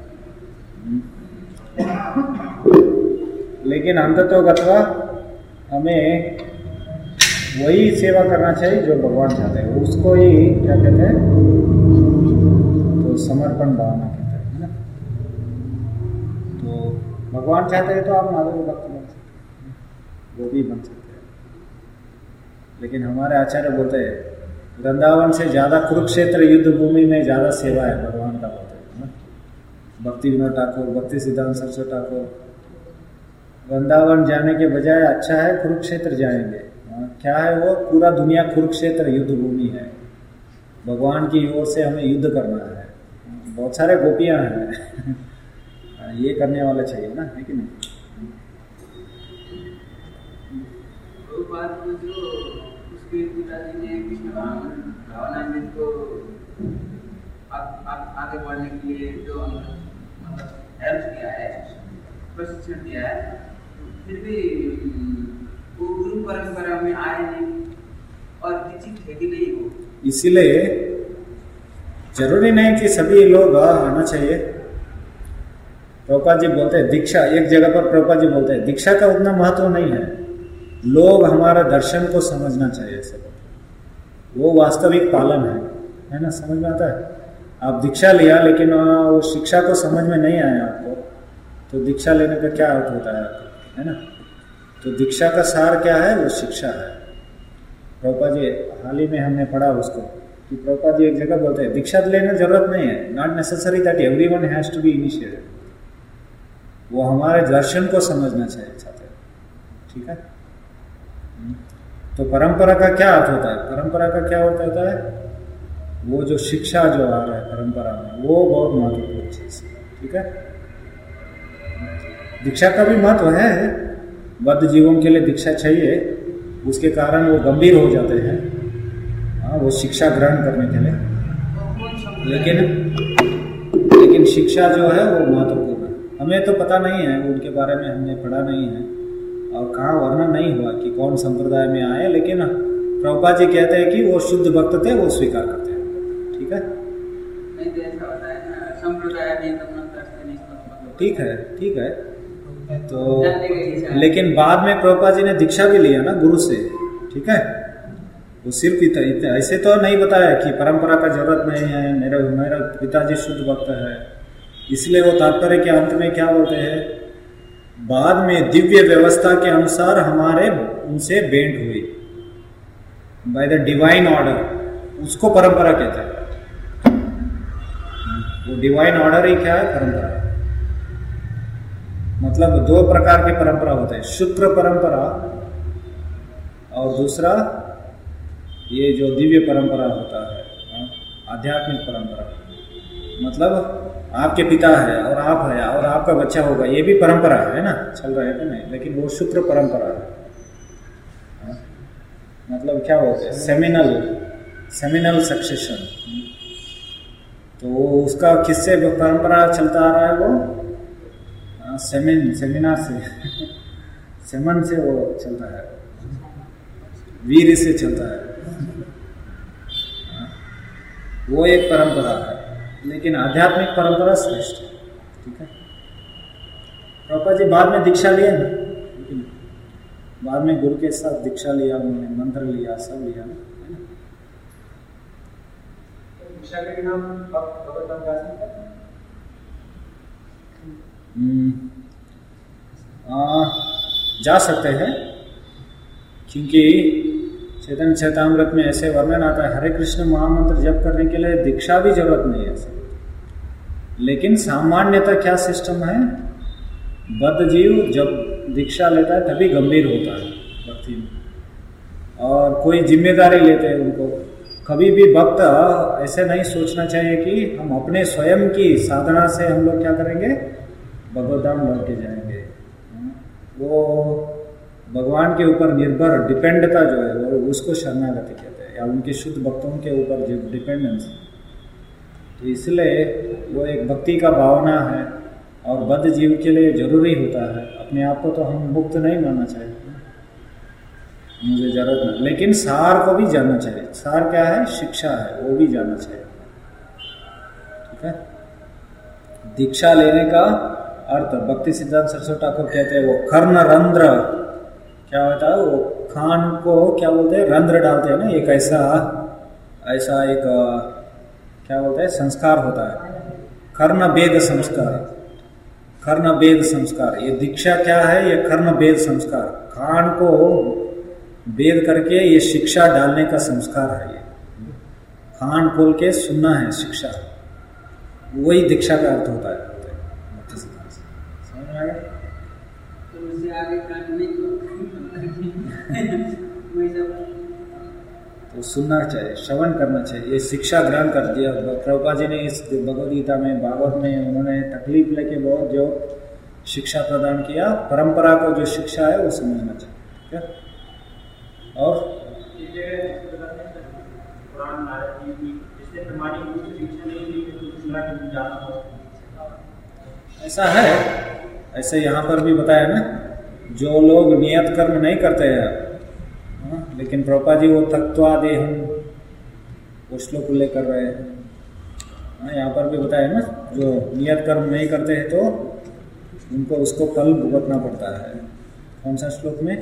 लेकिन अंततोगत्वा हमें वही सेवा करना चाहिए जो भगवान चाहते हैं, उसको ही क्या कहते हैं? तो समर्पण भावना कहते हैं ना। तो भगवान चाहते हैं तो आप माधुर्य भक्त बन सकते हैं, वो भी बन सकते हैं, लेकिन हमारे आचार्य बोलते हैं वृंदावन से ज्यादा कुरुक्षेत्र युद्ध भूमि में ज्यादा सेवा है भगवान का, बोलते हैं ना। भक्ति विनोद ठाकुर, भक्ति सिद्धांत सरस्वती ठाकुर, वृंदावन जाने के बजाय अच्छा है कुरुक्षेत्र जाएंगे। क्या है वो? पूरा दुनिया कुरुक्षेत्र युद्ध भूमि है, भगवान की ओर से हमें युद्ध करना है, बहुत सारे गोपियां हैं ये करने वाला चाहिए ना, है कि नहीं? उसके पिताजी ने कृष्ण भावनामृत को आगे बढ़ने के लिए जो मतलब हेल्प किया है, प्रशिक्षण दिया है, फिर भी वो गुरु परंपरा में आए नहीं और दीक्षित है कि नहीं हो। इसीलिए जरूरी नहीं कि सभी लोग आना चाहिए। प्रभुपाद जी बोलते हैं दीक्षा, एक जगह पर प्रभुपाद जी बोलते हैं दीक्षा का उतना महत्व नहीं है, लोग हमारा दर्शन को समझना चाहिए सब, वो वास्तविक पालन है ना। समझ में आता है? आप दीक्षा लिया लेकिन वो शिक्षा को समझ में नहीं आया आपको, तो दीक्षा लेने का क्या अर्थ होता है आपको, है ना। तो दीक्षा का सार क्या है? वो शिक्षा है। प्रभुपाद जी हाल ही में हमने पढ़ा उसको कि प्रभुपाद जी एक जगह बोलते हैं दीक्षा लेने जरूरत नहीं है, not necessary that everyone has to be initiated, वो हमारे दर्शन को समझना चाहिए चाहते हैं। ठीक है, तो परंपरा का क्या अर्थ होता है? परंपरा का क्या होता है? वो जो शिक्षा जो आ रहा है परंपरा में, वो बहुत महत्वपूर्ण चीज है। ठीक है, दीक्षा का भी महत्व है, बद्ध जीवों के लिए दीक्षा चाहिए, उसके कारण वो गंभीर हो जाते हैं, हाँ, वो शिक्षा ग्रहण करने के लिए, लेकिन शिक्षा जो है वो महत्वपूर्ण है। हमें तो पता नहीं है, उनके बारे में हमने पढ़ा नहीं है और कहाँ वर्णन नहीं हुआ कि कौन संप्रदाय में आए, लेकिन प्रभुपाद जी कहते हैं कि वो शुद्ध भक्त थे, वो स्वीकार करते हैं। ठीक है, ठीक है। तो लेकिन बाद में प्रभुपाद जी ने दीक्षा भी लिया ना गुरु से। ठीक है, वो सिर्फ इतना ऐसे तो नहीं बताया कि परंपरा का जरूरत नहीं है, मेरा पिताजी शुद्ध भक्त है, इसलिए वो तात्पर्य के अंत में क्या बोलते हैं? बाद में दिव्य व्यवस्था के अनुसार हमारे उनसे भेंट हुई बाय द डिवाइन ऑर्डर, उसको परंपरा कहते हैं। वो डिवाइन ऑर्डर ही क्या है? परंपरा। मतलब दो प्रकार के परंपरा होते हैं, शुक्र परंपरा और दूसरा ये जो दिव्य परंपरा होता है, आध्यात्मिक परंपरा। मतलब आपके पिता है और आप है और आपका बच्चा होगा, ये भी परंपरा है ना, चल रहा है कि नहीं, लेकिन वो शुक्र परंपरा है। मतलब क्या बोलते हैं? Seminal succession. तो उसका किससे परंपरा चलता आ रहा है? वो सेमिनार से सेमन से वो चलता है, वीर से चलता है। वो एक परंपरा है, लेकिन आध्यात्मिक परंपरा श्रेष्ठ है। ठीक है, प्रभुपाद जी बाद में दीक्षा लिए ना, लेकिन बाद में गुरु के साथ दीक्षा लिया, उन्होंने मंत्र लिया, सब लिया ना। दीक्षा के बिना भगवत धाम जा सकते हैं? जा सकते हैं, क्योंकि चैतन्य चैतामृत में ऐसे वर्णन आता है, हरे कृष्ण महामंत्र जप करने के लिए दीक्षा भी जरूरत नहीं है। लेकिन सामान्यतः क्या सिस्टम है, बद्ध जीव जब दीक्षा लेता है तभी गंभीर होता है भक्ति में, और कोई जिम्मेदारी लेते हैं उनको। कभी भी भक्त ऐसे नहीं सोचना चाहिए कि हम अपने स्वयं की साधना से हम लोग क्या करेंगे, भगवत धाम लौट के जाएंगे। वो भगवान के ऊपर निर्भर डिपेंडता जो है वो उसको शरणागति कहते हैं, या उनके शुद्ध भक्तों के ऊपर जो डिपेंडेंस। तो इसलिए वो एक भक्ति का भावना है, और बद्ध जीव के लिए जरूरी होता है। अपने आप को तो हम मुक्त नहीं मानना चाहिए, मुझे जरूरत नहीं, लेकिन सार को भी जानना चाहिए। सार क्या है? शिक्षा है, वो भी जानना चाहिए। ठीक है, दीक्षा लेने का अर्थ भक्ति सिद्धांत सरस्वती ठाकुर कहते हैं, वो कर्ण रंध्र क्या होता है, वो खान को क्या बोलते हैं, रंध्र डालते हैं ना, एक ऐसा एक क्या बोलते हैं, संस्कार होता है, कर्ण भेद संस्कार। कर्ण भेद संस्कार, ये दीक्षा क्या है, ये कर्ण भेद संस्कार। खान को भेद करके ये शिक्षा डालने का संस्कार है। ये खान खोल के सुनना है शिक्षा, वही दीक्षा का अर्थ होता है। समझ में आ गया? तो उससे आगे काट नहीं तो सुनना चाहिए, श्रवण करना चाहिए, ये शिक्षा ग्रहण कर दिया। प्रभुपाद जी ने इस भगवद गीता में, भागवत में उन्होंने तकलीफ लेके बहुत जो शिक्षा प्रदान किया, परंपरा को जो शिक्षा है वो समझना चाहिए। ठीक है, और ऐसा है, ऐसे यहाँ पर भी बताया ना, जो लोग नियत कर्म नहीं करते हैं, लेकिन प्रभुपाद जी वो तत्वादेहम वो श्लोक उल्लेख कर रहे हैं। यहाँ पर भी बताया ना, जो नियत कर्म नहीं करते हैं तो उनको उसको फल भुगतना पड़ता है। कौन सा श्लोक में?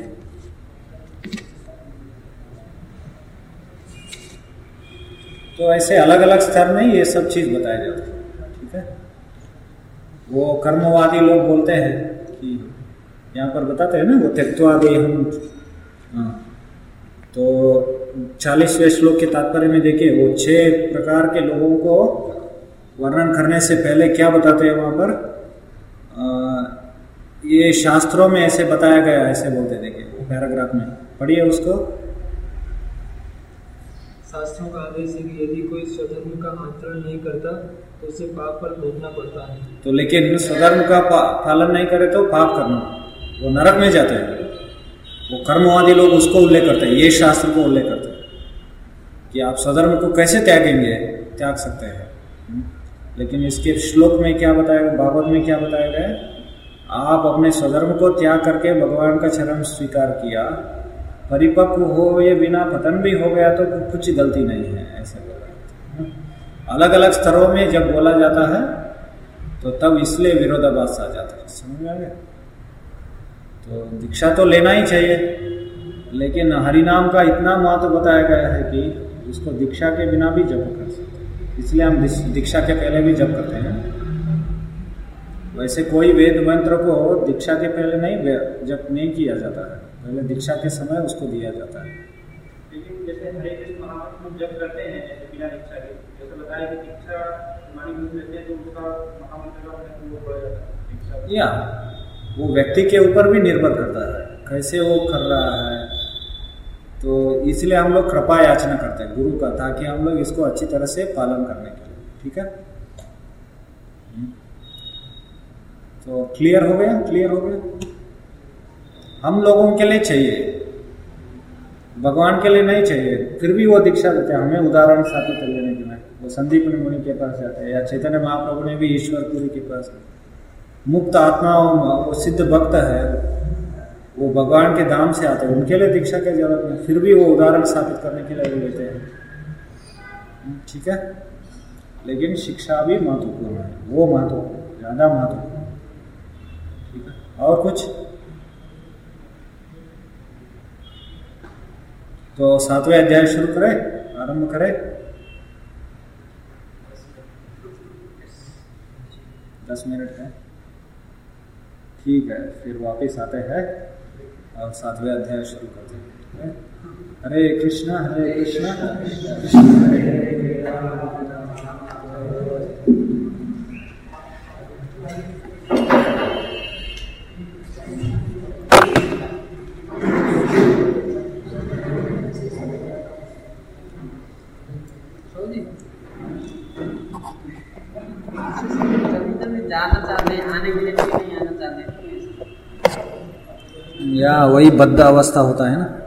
तो ऐसे अलग अलग स्तर में ये सब चीज बताया जाता है। ठीक है, वो कर्मवादी लोग बोलते हैं कि यहाँ पर बताते हैं ना, वो त्यक्त्वादेहम। तो 40वें श्लोक के तात्पर्य में देखिए, वो 6 प्रकार के लोगों को वर्णन करने से पहले क्या बताते हैं वहां पर, ये शास्त्रों में ऐसे बताया गया, ऐसे बोलते हैं। देखिए वो पैराग्राफ में पढ़िए उसको। शास्त्रों का आदेश है कि यदि कोई स्वधर्म का आचरण नहीं करता तो उसे पाप फल भोगना पड़ता है। तो लेकिन स्वधर्म का पालन नहीं करे तो पाप करना, वो नरक में जाते हैं। वो कर्मवादी लोग उसको उल्लेख करते हैं, ये शास्त्र को उल्लेख करते हैं कि आप स्वधर्म को कैसे त्यागेंगे, त्याग सकते हैं। लेकिन इसके श्लोक में क्या बताया गया, भागवत में क्या बताया गया, आप अपने स्वधर्म को त्याग करके भगवान का चरण स्वीकार किया, परिपक्व हो ये बिना पतन भी हो गया तो कुछ गलती नहीं है, ऐसे बोला। अलग अलग स्तरों में जब बोला जाता है तो तब इसलिए विरोधाभास आ जाता है। समझ में आ गया? तो दीक्षा तो लेना ही चाहिए, लेकिन हरिनाम का इतना महत्व बताया गया है कि उसको दीक्षा के बिना भी जप कर सकते हैं। इसलिए हम दीक्षा के पहले भी जप करते हैं। वैसे कोई वेद मंत्र को दीक्षा के पहले नहीं जप नहीं किया जाता है, पहले दीक्षा के समय उसको दिया जाता है। लेकिन जैसे हरे कृष्ण महामंत्र जप करते हैं, जैसे बिना दीक्षा के, जैसे बताया कि दीक्षा हमारी बुद्ध रहते हैं तो उसका महामंत्र का वो बढ़ जाता है दीक्षा। या वो व्यक्ति के ऊपर भी निर्भर करता है कैसे वो कर रहा है। तो इसलिए हम लोग कृपा याचना करते हैं गुरु का, ताकि हम लोग इसको अच्छी तरह से पालन करने के लिए। ठीक है, तो क्लियर हो गया? क्लियर हो गया? हम लोगों के लिए चाहिए, भगवान के लिए नहीं चाहिए, फिर भी वो दीक्षा देते हैं हमें उदाहरण साबित लेने के लिए। वो संदीपन मुनि के पास जाते हैं, या चैतन्य महाप्रभु ने भी ईश्वरपुरी के पास। मुक्त आत्मा वो सिद्ध भक्त है, वो भगवान के धाम से आते हैं, उनके लिए दीक्षा की जरूरत नहीं, फिर भी वो उदाहरण स्थापित करने के लिए लेते हैं। ठीक है, लेकिन शिक्षा भी महत्वपूर्ण है, वो महत्वपूर्ण, ज्यादा महत्वपूर्ण। ठीक है, और कुछ? तो 7वें अध्याय शुरू करें, आरंभ करें। 10 मिनट है, ठीक है, फिर वापस आते हैं और 7वें अध्याय शुरू करते हैं। हरे कृष्णा कृष्ण हरे हरे। जाना चाहते हैं, आने के लिए नहीं आना चाहते, या वही बद्ध अवस्था होता है ना।